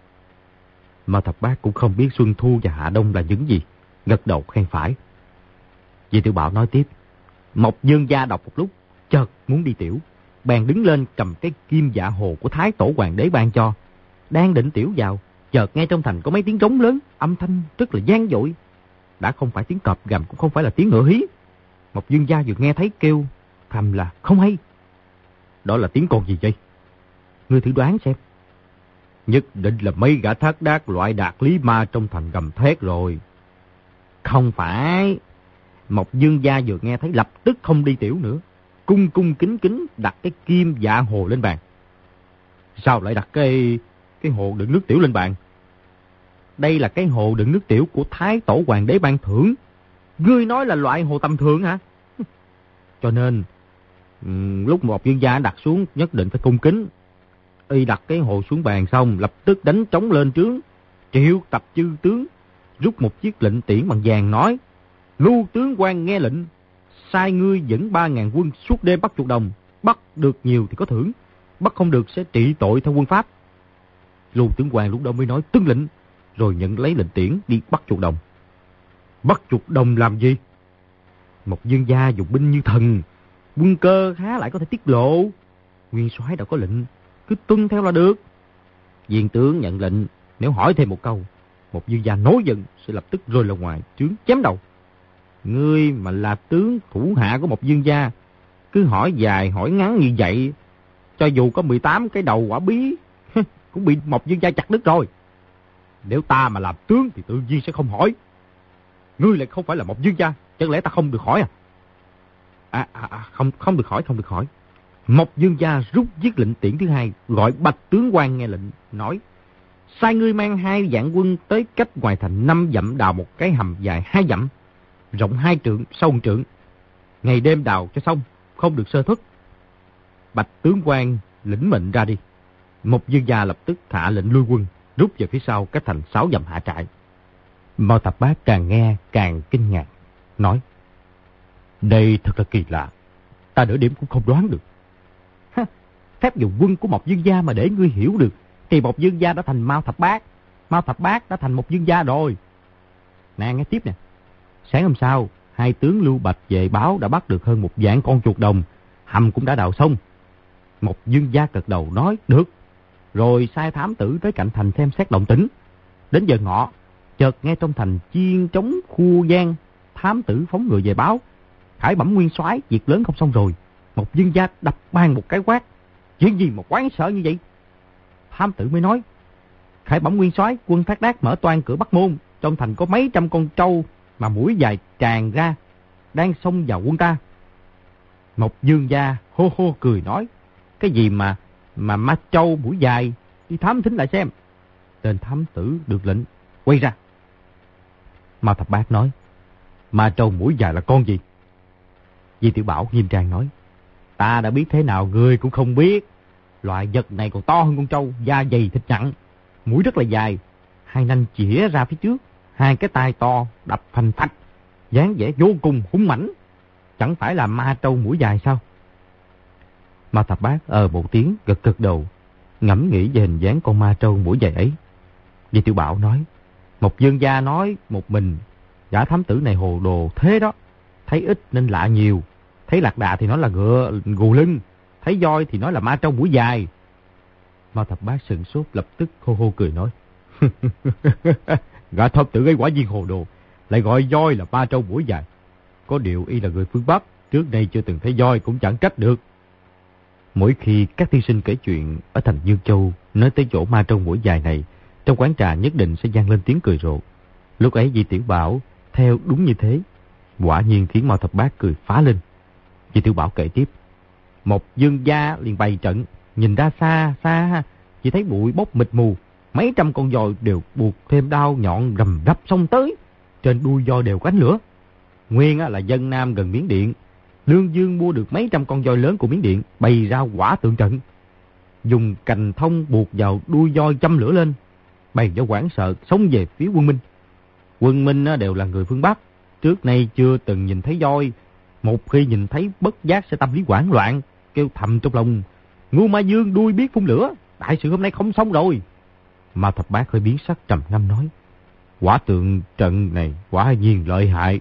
Mà Thập Bác cũng không biết Xuân Thu và Hạ Đông là những gì, gật đầu khen phải. Di Tiểu Bảo nói tiếp: Một dương gia đọc một lúc, chợt muốn đi tiểu, bèn đứng lên cầm cái kim dạ hồ của Thái Tổ Hoàng đế ban cho, đang định tiểu vào, chợt nghe trong thành có mấy tiếng trống lớn, âm thanh rất là vang dội. Đã không phải tiếng cọp gầm, cũng không phải là tiếng ngựa hí. Một dương gia vừa nghe thấy kêu thầm là không hay. Đó là tiếng con gì vậy? Ngươi thử đoán xem. Nhất định là mấy gã Thác Đác loại Đạt Lý Ma trong thành gầm thét rồi. Không phải. Một dương gia vừa nghe thấy lập tức không đi tiểu nữa, cung cung kính kính đặt cái kim dạ hồ lên bàn. Sao lại đặt cái hồ đựng nước tiểu lên bàn? Đây là cái hồ đựng nước tiểu của Thái Tổ Hoàng đế ban thưởng. Ngươi nói là loại hồ tầm thường hả? Cho nên lúc một dương gia đặt xuống nhất định phải cung kính. Y đặt cái hồ xuống bàn xong, lập tức đánh trống lên trướng, triệu tập chư tướng, rút một chiếc lệnh tiễn bằng vàng, nói: Lưu tướng quan nghe lệnh, sai ngươi dẫn 3.000 quân suốt đêm bắt chuột đồng, bắt được nhiều thì có thưởng, bắt không được sẽ trị tội theo quân pháp. Lưu tướng quan lúc đó mới nói tuân lệnh, rồi nhận lấy lệnh tiễn đi bắt chuột đồng. Bắt chuột đồng làm gì? Một dương gia dùng binh như thần, quân cơ há lại có thể tiết lộ. Nguyên soái đã có lệnh, cứ tuân theo là được. Viên tướng nhận lệnh, nếu hỏi thêm một câu, một dương gia nổi giận sẽ lập tức rơi ra ngoài trướng chém đầu. Ngươi mà là tướng thủ hạ của một dương gia, cứ hỏi dài hỏi ngắn như vậy, cho dù có 18 cái đầu quả bí cũng bị Mộc Dương gia chặt đứt rồi. Nếu ta mà làm tướng thì tự nhiên sẽ không hỏi. Ngươi lại không phải là Mộc Dương gia, chẳng lẽ ta không được hỏi à? Không được hỏi. Mộc Dương gia rút chiếc lệnh tiễn thứ hai, gọi Bạch tướng quan nghe lệnh, nói: sai ngươi mang 2 vạn quân tới cách ngoài thành 5 dặm đào một cái hầm dài 2 dặm, rộng 2 trượng, sâu 1 trượng. Ngày đêm đào cho xong, không được sơ thất. Bạch tướng quan lĩnh mệnh ra đi. Mộc Dương gia lập tức hạ lệnh lui quân, rút về phía sau cách thành 6 dặm hạ trại. Mao Thập Bát càng nghe càng kinh ngạc, nói: đây thật là kỳ lạ, ta nửa điểm cũng không đoán được. Phép dùng quân của Mộc Dương gia mà để ngươi hiểu được, thì Mộc Dương gia đã thành Mao Thập Bát, Mao Thập Bát đã thành Mộc Dương gia rồi. Nè, nghe tiếp nè. Sáng hôm sau, 2 tướng Lưu Bạch về báo đã bắt được hơn 1 vạn con chuột đồng, hầm cũng đã đào xong. Mộc Dương gia gật đầu nói được, rồi sai thám tử tới cạnh thành xem xét động tĩnh. Đến giờ ngọ, chợt nghe trong thành chiên trống khu giang, thám tử phóng người về báo: Khải Bẩm nguyên soái, việc lớn không xong rồi. Mộc Dương gia đập ban một cái quát: chuyện gì mà quán sợ như vậy? Thám tử mới nói: Khải Bẩm nguyên soái, quân Thác Đát mở toang cửa Bắc Môn, trong thành có mấy trăm con trâu mà mũi dài tràn ra, đang xông vào quân ta. Mộc Dương gia hô hô cười nói: cái gì mà ma trâu mũi dài, đi thám thính lại xem. Tên thám tử được lệnh quay ra. Mao Thập Bát nói: ma trâu mũi dài là con gì? Di Tiểu Bảo nghiêm trang nói: ta đã biết thế nào ngươi cũng không biết. Loại vật này còn to hơn con trâu, da dày thịt nặng, mũi rất là dài, 2 nanh chĩa ra phía trước, 2 cái tai to đập phành phạch, dáng vẻ vô cùng hung mãnh. Chẳng phải là ma trâu mũi dài sao? Mao Thập Bát một tiếng, gật gật đầu, ngẫm nghĩ về hình dáng con ma trâu mũi dài ấy. Di Tiểu Bảo nói: Mộc Dương gia nói một mình, gã thám tử này hồ đồ thế đó. Thấy ít nên lạ nhiều, thấy lạc đà thì nói là ngựa gù lưng, thấy voi thì nói là ma trâu mũi dài. Mao Thập Bát sừng sốt, lập tức hô hô cười nói: gã thám tử ấy quả nhiên hồ đồ, lại gọi voi là ma trâu mũi dài. Có điều y là người phương Bắc, trước đây chưa từng thấy voi cũng chẳng trách được. Mỗi khi các thí sinh kể chuyện ở thành Dương Châu nói tới chỗ ma trâu mũi dài này, trong quán trà nhất định sẽ vang lên tiếng cười rộ. Lúc ấy Di Tiểu Bảo theo đúng như thế, quả nhiên khiến Mao Thập Bát cười phá lên. Di Tiểu Bảo kể tiếp: Mộc Dương gia liền bày trận, nhìn ra xa xa chỉ thấy bụi bốc mịt mù, mấy trăm con voi đều buộc thêm đao nhọn rầm rập xông tới, trên đuôi voi đều có ánh lửa. Nguyên là dân Nam gần Miến Điện, Lương Dương mua được mấy trăm con voi lớn của Miến Điện, bày ra quả tượng trận, dùng cành thông buộc vào đuôi voi châm lửa lên, bày cho hoảng sợ xông về phía quân Minh. Quân Minh đều là người phương Bắc, trước nay chưa từng nhìn thấy voi, một khi nhìn thấy bất giác sẽ tâm lý hoảng loạn, kêu thầm trong lòng: Ngưu Ma Dương đuôi biết phun lửa, đại sự hôm nay không xong rồi. Mao Thập Bát hơi biến sắc, trầm ngâm nói: quả tượng trận này quả nhiên lợi hại.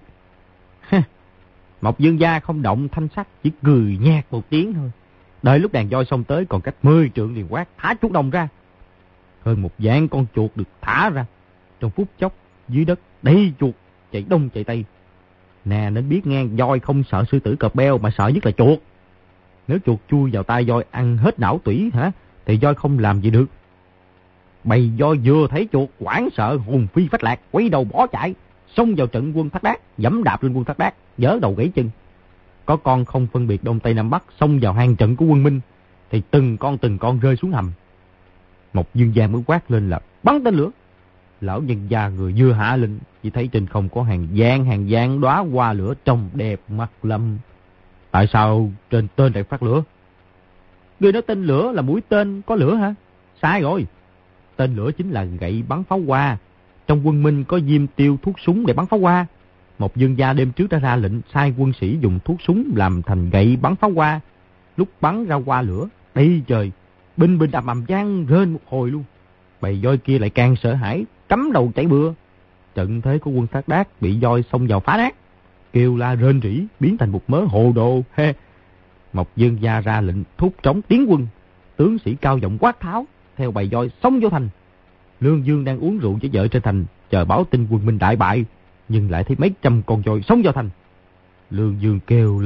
Mộc Dương gia không động thanh sắc, chỉ cười nhạt một tiếng thôi. Đợi lúc đàn voi xông tới còn cách 10 trượng liền quát: thả chuột đồng ra. Hơn 1 vạn con chuột được thả ra. Trong phút chốc dưới đất đầy chuột chạy đông chạy tây. Nè, nên biết nghe, voi không sợ sư tử cọp beo mà sợ nhất là chuột. Nếu chuột chui vào tai voi ăn hết não tủy thì voi không làm gì được. Bầy voi vừa thấy chuột hoảng sợ hồn phi phách lạc, quay đầu bỏ chạy, xông vào trận quân Thác Đát, giẫm đạp lên quân Thác Đát, giở đầu gãy chân. Có con không phân biệt đông tây nam bắc xông vào hang trận của quân Minh, thì từng con rơi xuống hầm. Mộc Dương gia mới quát lên là bắn tên lửa. Lão nhân gia người vừa hạ lệnh, chỉ thấy trên không có hàng vạn đóa hoa lửa trông đẹp mắt lắm. Tại sao trên tên lại phát lửa? Người nói tên lửa là mũi tên có lửa hả? Sai rồi. Tên lửa chính là gậy bắn pháo hoa. Trong quân Minh có diêm tiêu thuốc súng để bắn pháo hoa. Mộc Dương gia đêm trước đã ra lệnh sai quân sĩ dùng thuốc súng làm thành gậy bắn pháo hoa. Lúc bắn ra hoa lửa đầy trời, binh ầm ầm vang rên một hồi luôn. Bầy voi kia lại càng sợ hãi, cắm đầu chạy bừa. Trận thế của quân Thác Đát bị voi xông vào phá nát, kêu la rên rỉ, biến thành một mớ hồ đồ. Mộc Dương gia ra lệnh thúc trống tiến quân, tướng sĩ cao giọng quát tháo, theo bầy voi xông vô thành. Lương Dương đang uống rượu với vợ trên thành, chờ báo tin quân Minh đại bại, nhưng lại thấy mấy trăm con voi xông vào thành. Lương Dương kêu lên: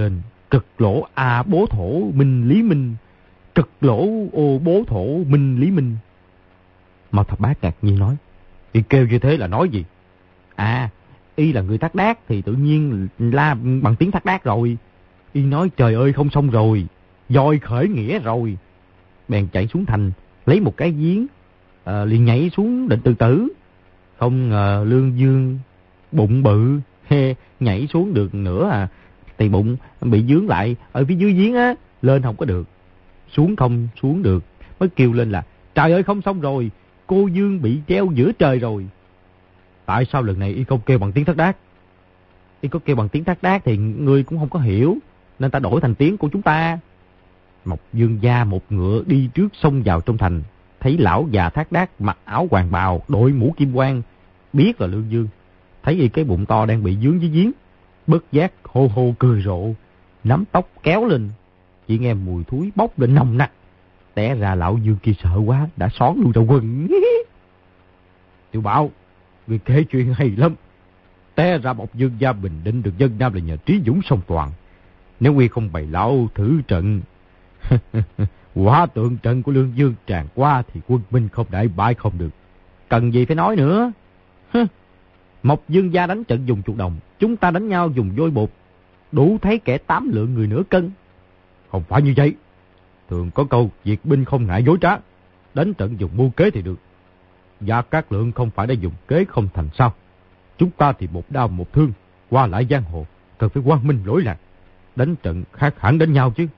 Cực lỗ a bố thổ minh lý minh. Cực lỗ ô bố thổ minh lý minh. Mao Thập Bát ngạc nhiên nói: Y kêu như thế là nói gì? À, y là người Thác Đác thì tự nhiên la bằng tiếng Thác Đác rồi. Y nói trời ơi không xong rồi, voi khởi nghĩa rồi. Bèn chạy xuống thành, lấy một cái giếng, liền nhảy xuống định tự tử. Không ngờ Lương Dương bụng bự, nhảy xuống được nữa à, thì bụng bị dướng lại ở phía dưới giếng á, lên không có được, xuống không xuống được, mới kêu lên là trời ơi không xong rồi, cô Dương bị treo giữa trời rồi. Tại sao lần này y không kêu bằng tiếng Thác Đác? Y có kêu bằng tiếng Thác Đác thì ngươi cũng không có hiểu, nên ta đổi thành tiếng của chúng ta. Mộc Dương gia một ngựa đi trước xông vào trong thành, thấy lão già Thác Đác mặc áo hoàng bào, đội mũ kim quan, biết là Lương Dương. Thấy y cái bụng to đang bị dướng dưới giếng, bất giác hô hô cười rộ, nắm tóc kéo lên, chỉ nghe mùi thúi bốc lên nồng nặc. Té ra lão Dương kia sợ quá, đã xón luôn trong quần. Tiểu Bảo, người kể chuyện hay lắm. Té ra Mộc Dương gia bình định được dân Nam là nhờ trí dũng song toàn. Nếu Nguy không bày lão thử trận, quả tượng trận của Lương Dương tràn qua thì quân Minh không đại bại không được. Cần gì phải nói nữa. Mộc Dương gia đánh trận dùng chuột đồng, chúng ta đánh nhau dùng vôi bột, đủ thấy kẻ 8 lượng người nửa cân. Không phải như vậy. Thường có câu diệt binh không ngại dối trá, đánh trận dùng mưu kế thì được. Gia Cát Lượng không phải đã dùng kế không thành sao? Chúng ta thì một đao một thương, qua lại giang hồ, cần phải quang minh lỗi lạc. Đánh trận khác hẳn đánh nhau chứ.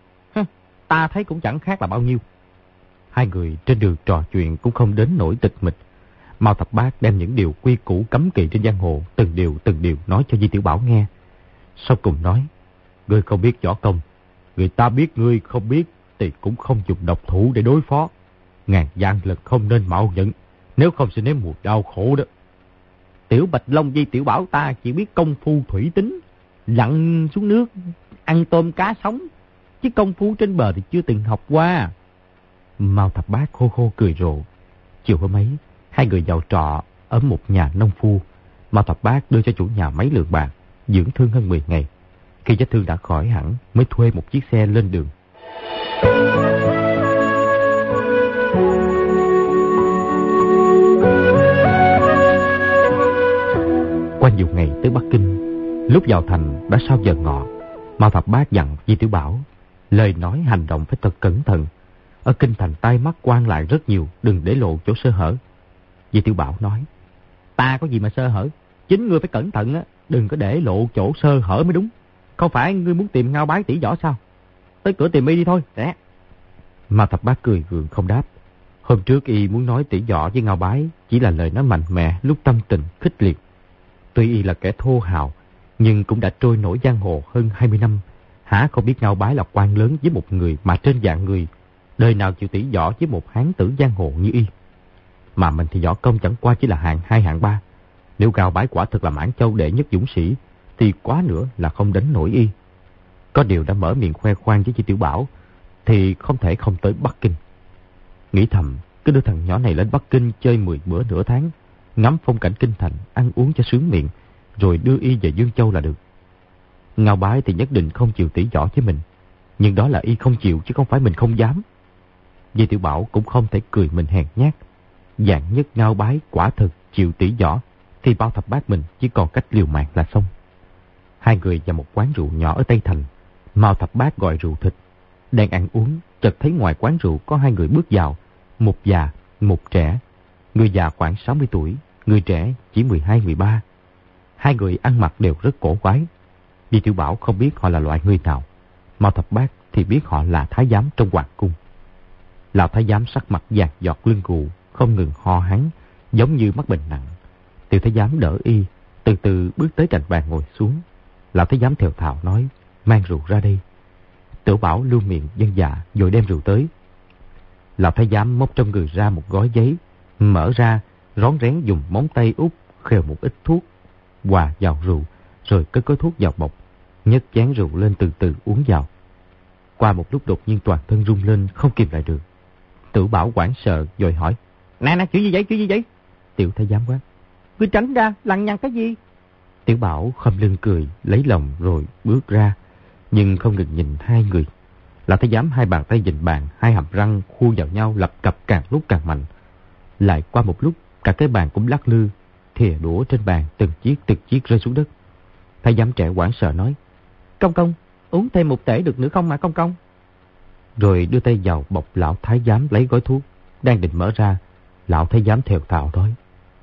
Ta thấy cũng chẳng khác là bao nhiêu. Hai người trên đường trò chuyện cũng không đến nỗi tịch mịch. Mao Thập Bát đem những điều quy củ cấm kỵ trên giang hồ từng điều nói cho Di Tiểu Bảo nghe. Sau cùng nói: Ngươi không biết võ công, người ta biết ngươi không biết thì cũng không dùng độc thủ để đối phó. Ngàn vạn lần không nên mạo nhận, nếu không sẽ nếm mùi đau khổ đó. Tiểu Bạch Long Di Tiểu Bảo ta chỉ biết công phu thủy tính, lặn xuống nước ăn tôm cá sống, chứ công phu trên bờ thì chưa từng học qua. Mao Thập Bát khô khô cười rộ. Chiều hôm ấy, hai người vào trọ ở một nhà nông phu. Mao Thập Bát đưa cho chủ nhà mấy lượng bạc, dưỡng thương hơn 10 ngày. Khi vết thương đã khỏi hẳn, mới thuê một chiếc xe lên đường. Qua nhiều ngày tới Bắc Kinh, lúc vào thành đã sau giờ ngọ. Mao Thập Bát dặn Di Tiểu Bảo lời nói hành động phải thật cẩn thận. Ở kinh thành tai mắt quan lại rất nhiều, đừng để lộ chỗ sơ hở. Di Tiểu Bảo nói: Ta có gì mà sơ hở, chính ngươi phải cẩn thận á, đừng có để lộ chỗ sơ hở mới đúng. Không phải ngươi muốn tìm Ngao Bái tỷ võ sao? Tới cửa tìm y đi thôi. Rẽ. Mao Thập Bát cười gượng không đáp. Hôm trước y muốn nói tỷ võ với Ngao Bái chỉ là lời nói mạnh mẽ lúc tâm tình khích liệt. Tuy y là kẻ thô hào, nhưng cũng đã trôi nổi giang hồ hơn 20 năm. Hả không biết Ngao Bái là quan lớn với một người mà trên vạn người, đời nào chịu tỷ võ với một hán tử giang hồ như y. Mà mình thì võ công chẳng qua chỉ là hạng 2 hạng 3. Nếu Ngao Bái quả thực là Mãn Châu đệ nhất dũng sĩ thì quá nữa là không đánh nổi y. Có điều đã mở miệng khoe khoang với Di Tiểu Bảo thì không thể không tới Bắc Kinh. Nghĩ thầm, cứ đưa thằng nhỏ này lên Bắc Kinh chơi 10 bữa nửa tháng, ngắm phong cảnh kinh thành, ăn uống cho sướng miệng, rồi đưa y về Dương Châu là được. Ngao Bái thì nhất định không chịu tỷ võ với mình, nhưng đó là y không chịu chứ không phải mình không dám. Di Tiểu Bảo cũng không thể cười mình hèn nhát. Vạn nhất Ngao Bái quả thực chịu tỷ võ thì Mao Thập Bát mình chỉ còn cách liều mạng là xong. Hai người vào một quán rượu nhỏ ở Tây Thành. Mao Thập Bát gọi rượu thịt. Đang ăn uống, chợt thấy ngoài quán rượu có hai người bước vào, một già, một trẻ. Người già khoảng 60 tuổi, người trẻ chỉ 12-13. Hai người ăn mặc đều rất cổ quái. Di Tiểu Bảo không biết họ là loại người nào. Mao Thập Bát thì biết họ là thái giám trong hoàng cung. Lão thái giám sắc mặt vàng giọt lưng gù, không ngừng ho hắn, giống như mắc bệnh nặng. Tiểu thái giám đỡ y, từ từ bước tới cạnh bàn ngồi xuống. Lão thái giám thều thào nói: Mang rượu ra đây. Tiểu Bảo lưu miệng dân dạ, rồi đem rượu tới. Lão thái giám móc trong người ra một gói giấy, mở ra, rón rén dùng móng tay út khều một ít thuốc, hòa vào rượu, rồi cất gói thuốc vào bọc, nhấc chén rượu lên từ từ uống vào. Qua một lúc đột nhiên toàn thân rung lên, không kìm lại được. Tiểu Bảo hoảng sợ rồi hỏi: Nè, chuyện gì vậy? Tiểu thái giám quát: Ngươi tránh ra, lằng nhằng cái gì? Tiểu Bảo khom lưng cười, lấy lòng rồi bước ra. nhưng không ngừng nhìn hai người. Lão thái giám hai bàn tay dình bàn, hai hàm răng khuôn vào nhau lập cập càng lúc càng mạnh. Lại qua một lúc, cả cái bàn cũng lắc lư, thìa đũa trên bàn từng chiếc rơi xuống đất. Thái giám trẻ hoảng sợ nói: Công công, uống thêm một tể được nữa không mà công công? Rồi đưa tay vào bọc lão thái giám lấy gói thuốc, đang định mở ra. Lão thái giám thều thào nói: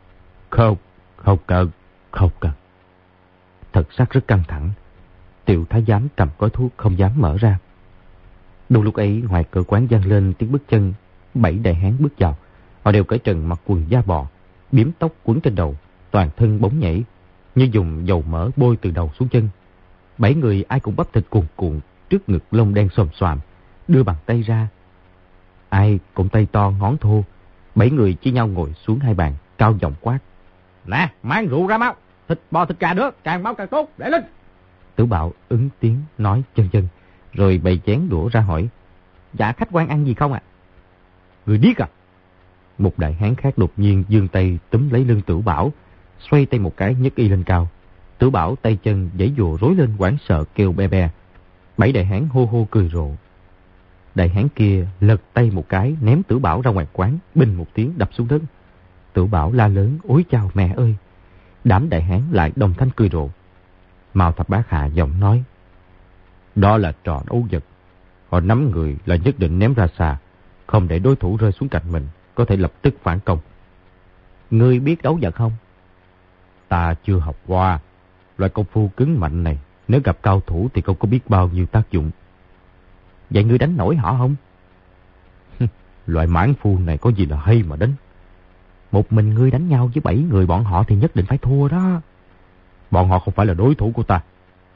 Không cần. Thật sắc rất căng thẳng. Tiểu thái giám cầm gói thuốc không dám mở ra. Đúng lúc ấy ngoài cửa quán vang lên tiếng bước chân. 7 đại hán bước vào. Họ đều cởi trần mặc quần da bò, biếm tóc quấn trên đầu, toàn thân bóng nhảy, như dùng dầu mỡ bôi từ đầu xuống chân. 7 người ai cũng bắp thịt cuồn cuộn, trước ngực lông đen xòm xoàm, đưa bàn tay ra. Ai cũng tay to ngón thô. 7 người chia nhau ngồi xuống hai bàn, cao giọng quát: Nè, mang rượu ra mau, thịt bò thịt gà nữa, càng mau càng tốt, để lên. Tử Bạo ứng tiếng nói chân, rồi bày chén đũa ra hỏi: Dạ khách quan ăn gì không ạ? Người điếc à? Một đại hán khác đột nhiên giương tay túm lấy lưng Tử Bảo, xoay tay một cái nhấc y lên cao. Tử Bảo tay chân giãy giụa rối lên hoảng sợ kêu be be. 7 đại hán hô hô cười rộ. Đại hán kia lật tay một cái ném Tử Bảo ra ngoài quán, binh một tiếng đập xuống đất. Tử Bảo la lớn: Ôi chào mẹ ơi! Đám đại hán lại đồng thanh cười rộ. Mao Thập Bát hạ giọng nói: Đó là trò đấu vật. Họ nắm người là nhất định ném ra xa, không để đối thủ rơi xuống cạnh mình, có thể lập tức phản công. Ngươi biết đấu vật không? Ta chưa học qua. Loại công phu cứng mạnh này, nếu gặp cao thủ thì không có biết bao nhiêu tác dụng. Vậy ngươi đánh nổi họ không? Loại mãn phu này có gì là hay mà đánh. Một mình ngươi đánh nhau với 7 người bọn họ thì nhất định phải thua đó. Bọn họ không phải là đối thủ của ta.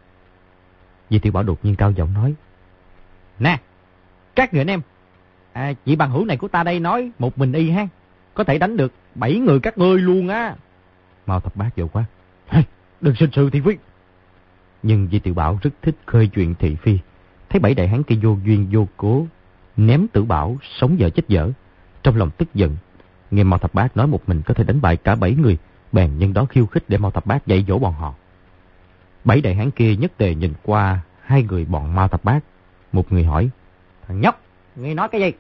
Di Tiểu Bảo đột nhiên cao giọng nói: Nè, các người anh em, chị bằng hữu này của ta đây nói một mình y ha, có thể đánh được 7 người các ngươi luôn á. Mao Thập Bát vội quá: Đừng sinh sự thị phi. Nhưng Di Tiểu Bảo rất thích khơi chuyện thị phi. Thấy 7 đại hán kia vô duyên vô cố ném Tử Bảo sống dở chết dở, trong lòng tức giận. Nghe Mao Thập Bát nói một mình có thể đánh bại cả 7 người, bèn nhân đó khiêu khích để Mao Thập Bát dạy dỗ bọn họ. 7 đại hán kia nhất tề nhìn qua hai người bọn Mao Thập Bát. Một người hỏi: Thằng nhóc, ngươi nói cái gì?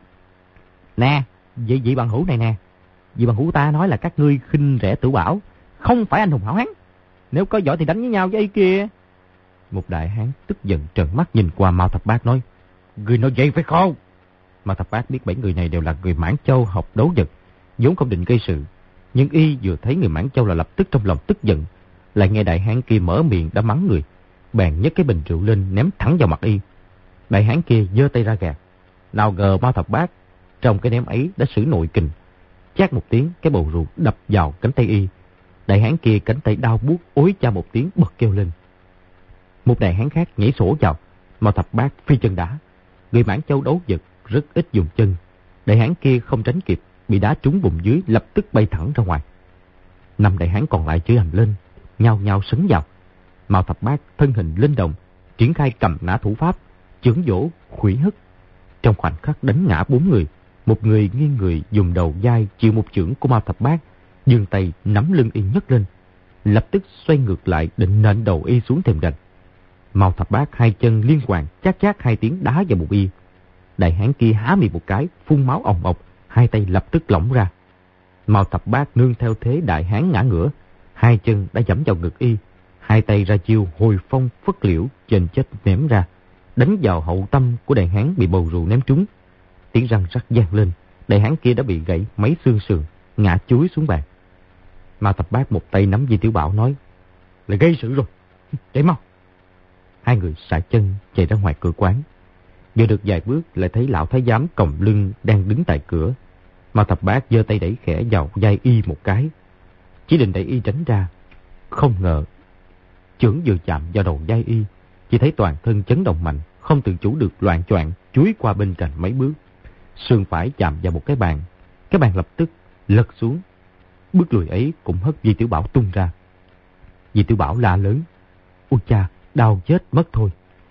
Nè, vị bằng hữu này nè, vị bằng hữu ta nói là các ngươi khinh rẻ Tử Bảo, không phải anh hùng hảo hán. Nếu có giỏi thì đánh với nhau với ấy kia. Một đại hán tức giận trợn mắt nhìn qua Mao Thập Bát nói: Ngươi nói vậy phải không? Mao Thập Bát biết 7 người này đều là người Mãn Châu học đấu vật, vốn không định gây sự, nhưng y vừa thấy người Mãn Châu là lập tức trong lòng tức giận, lại nghe đại hán kia mở miệng đã mắng người, bèn nhấc cái bình rượu lên ném thẳng vào mặt y. Đại hán kia giơ tay ra gạt, nào ngờ Mao Thập Bát trong cái ném ấy đã sử nội kình, chát một tiếng cái bầu rượu đập vào cánh tay y. Đại hán kia cánh tay đau buốt ối cha một tiếng bật kêu lên. Một đại hán khác nhảy sổ vào, Mao Thập Bát phi chân đá. Người Mãn Châu đấu vật rất ít dùng chân, đại hán kia không tránh kịp, bị đá trúng bụng dưới lập tức bay thẳng ra ngoài. 5 đại hán còn lại chửi ầm lên, nhao nhao sấn vào. Mao Thập Bát thân hình linh động, triển khai cầm nã thủ pháp, chưởng vỗ, khuỷu hất. Trong khoảnh khắc đánh ngã 4 người, một người nghiêng người dùng đầu vai chịu một chưởng của Mao Thập Bát, giương tay nắm lưng y nhấc lên, lập tức xoay ngược lại định nện đầu y xuống thềm đành. Mao Thập Bát hai chân liên hoàn chát chát 2 tiếng đá vào bụng y. Đại hán kia há miệng một cái, phun máu ồng ộc, hai tay lập tức lỏng ra. Mao Thập Bát nương theo thế đại hán ngã ngửa, hai chân đã giẫm vào ngực y, hai tay ra chiêu hồi phong phất liễu trên chết ném ra, đánh vào hậu tâm của đại hán bị bầu rượu ném trúng. Tiếng răng rắc vang lên, đại hán kia đã bị gãy mấy xương sườn, ngã chúi xuống bàn. Mao Thập Bát một tay nắm Di Tiểu Bảo nói: Lại gây sự rồi, chạy mau. Hai người xả chân chạy ra ngoài cửa quán. Vừa được vài bước lại thấy lão thái giám còng lưng đang đứng tại cửa. Mao Thập Bát giơ tay đẩy khẽ vào vai y một cái, chỉ định đẩy y tránh ra. Không ngờ chưởng vừa chạm vào đầu vai y, chỉ thấy toàn thân chấn động mạnh, không tự chủ được loạng choạng chuối qua bên cạnh mấy bước. Sườn phải chạm vào một cái bàn lập tức lật xuống. Bước lùi ấy cũng hất Di Tiểu Bảo tung ra. Di Tiểu Bảo la lớn: Ôi cha, đau chết mất thôi.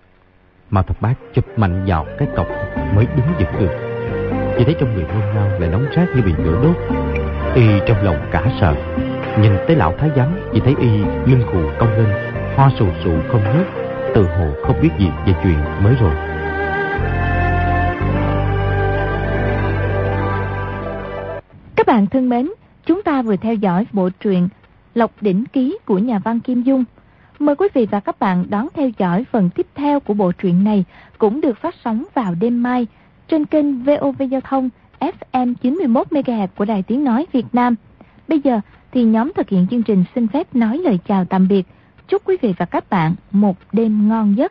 Mao Thập Bát chụp mạnh vào cái cọc mới đứng vững được. Chỉ thấy trong người nôn nao lại nóng rát như bị lửa đốt. Y trong lòng cả sợ, nhìn tới lão thái giám, chỉ thấy y lưng khù cong lên, ho sù sụ không ngớt, tự hồ không biết gì về chuyện mới rồi. Các bạn thân mến, chúng ta vừa theo dõi bộ truyện Lộc Đỉnh Ký của nhà văn Kim Dung. Mời quý vị và các bạn đón theo dõi phần tiếp theo của bộ truyện này, cũng được phát sóng vào đêm mai trên kênh VOV Giao thông FM 91 MHz của Đài Tiếng nói Việt Nam. Bây giờ thì nhóm thực hiện chương trình xin phép nói lời chào tạm biệt. Chúc quý vị và các bạn một đêm ngon giấc.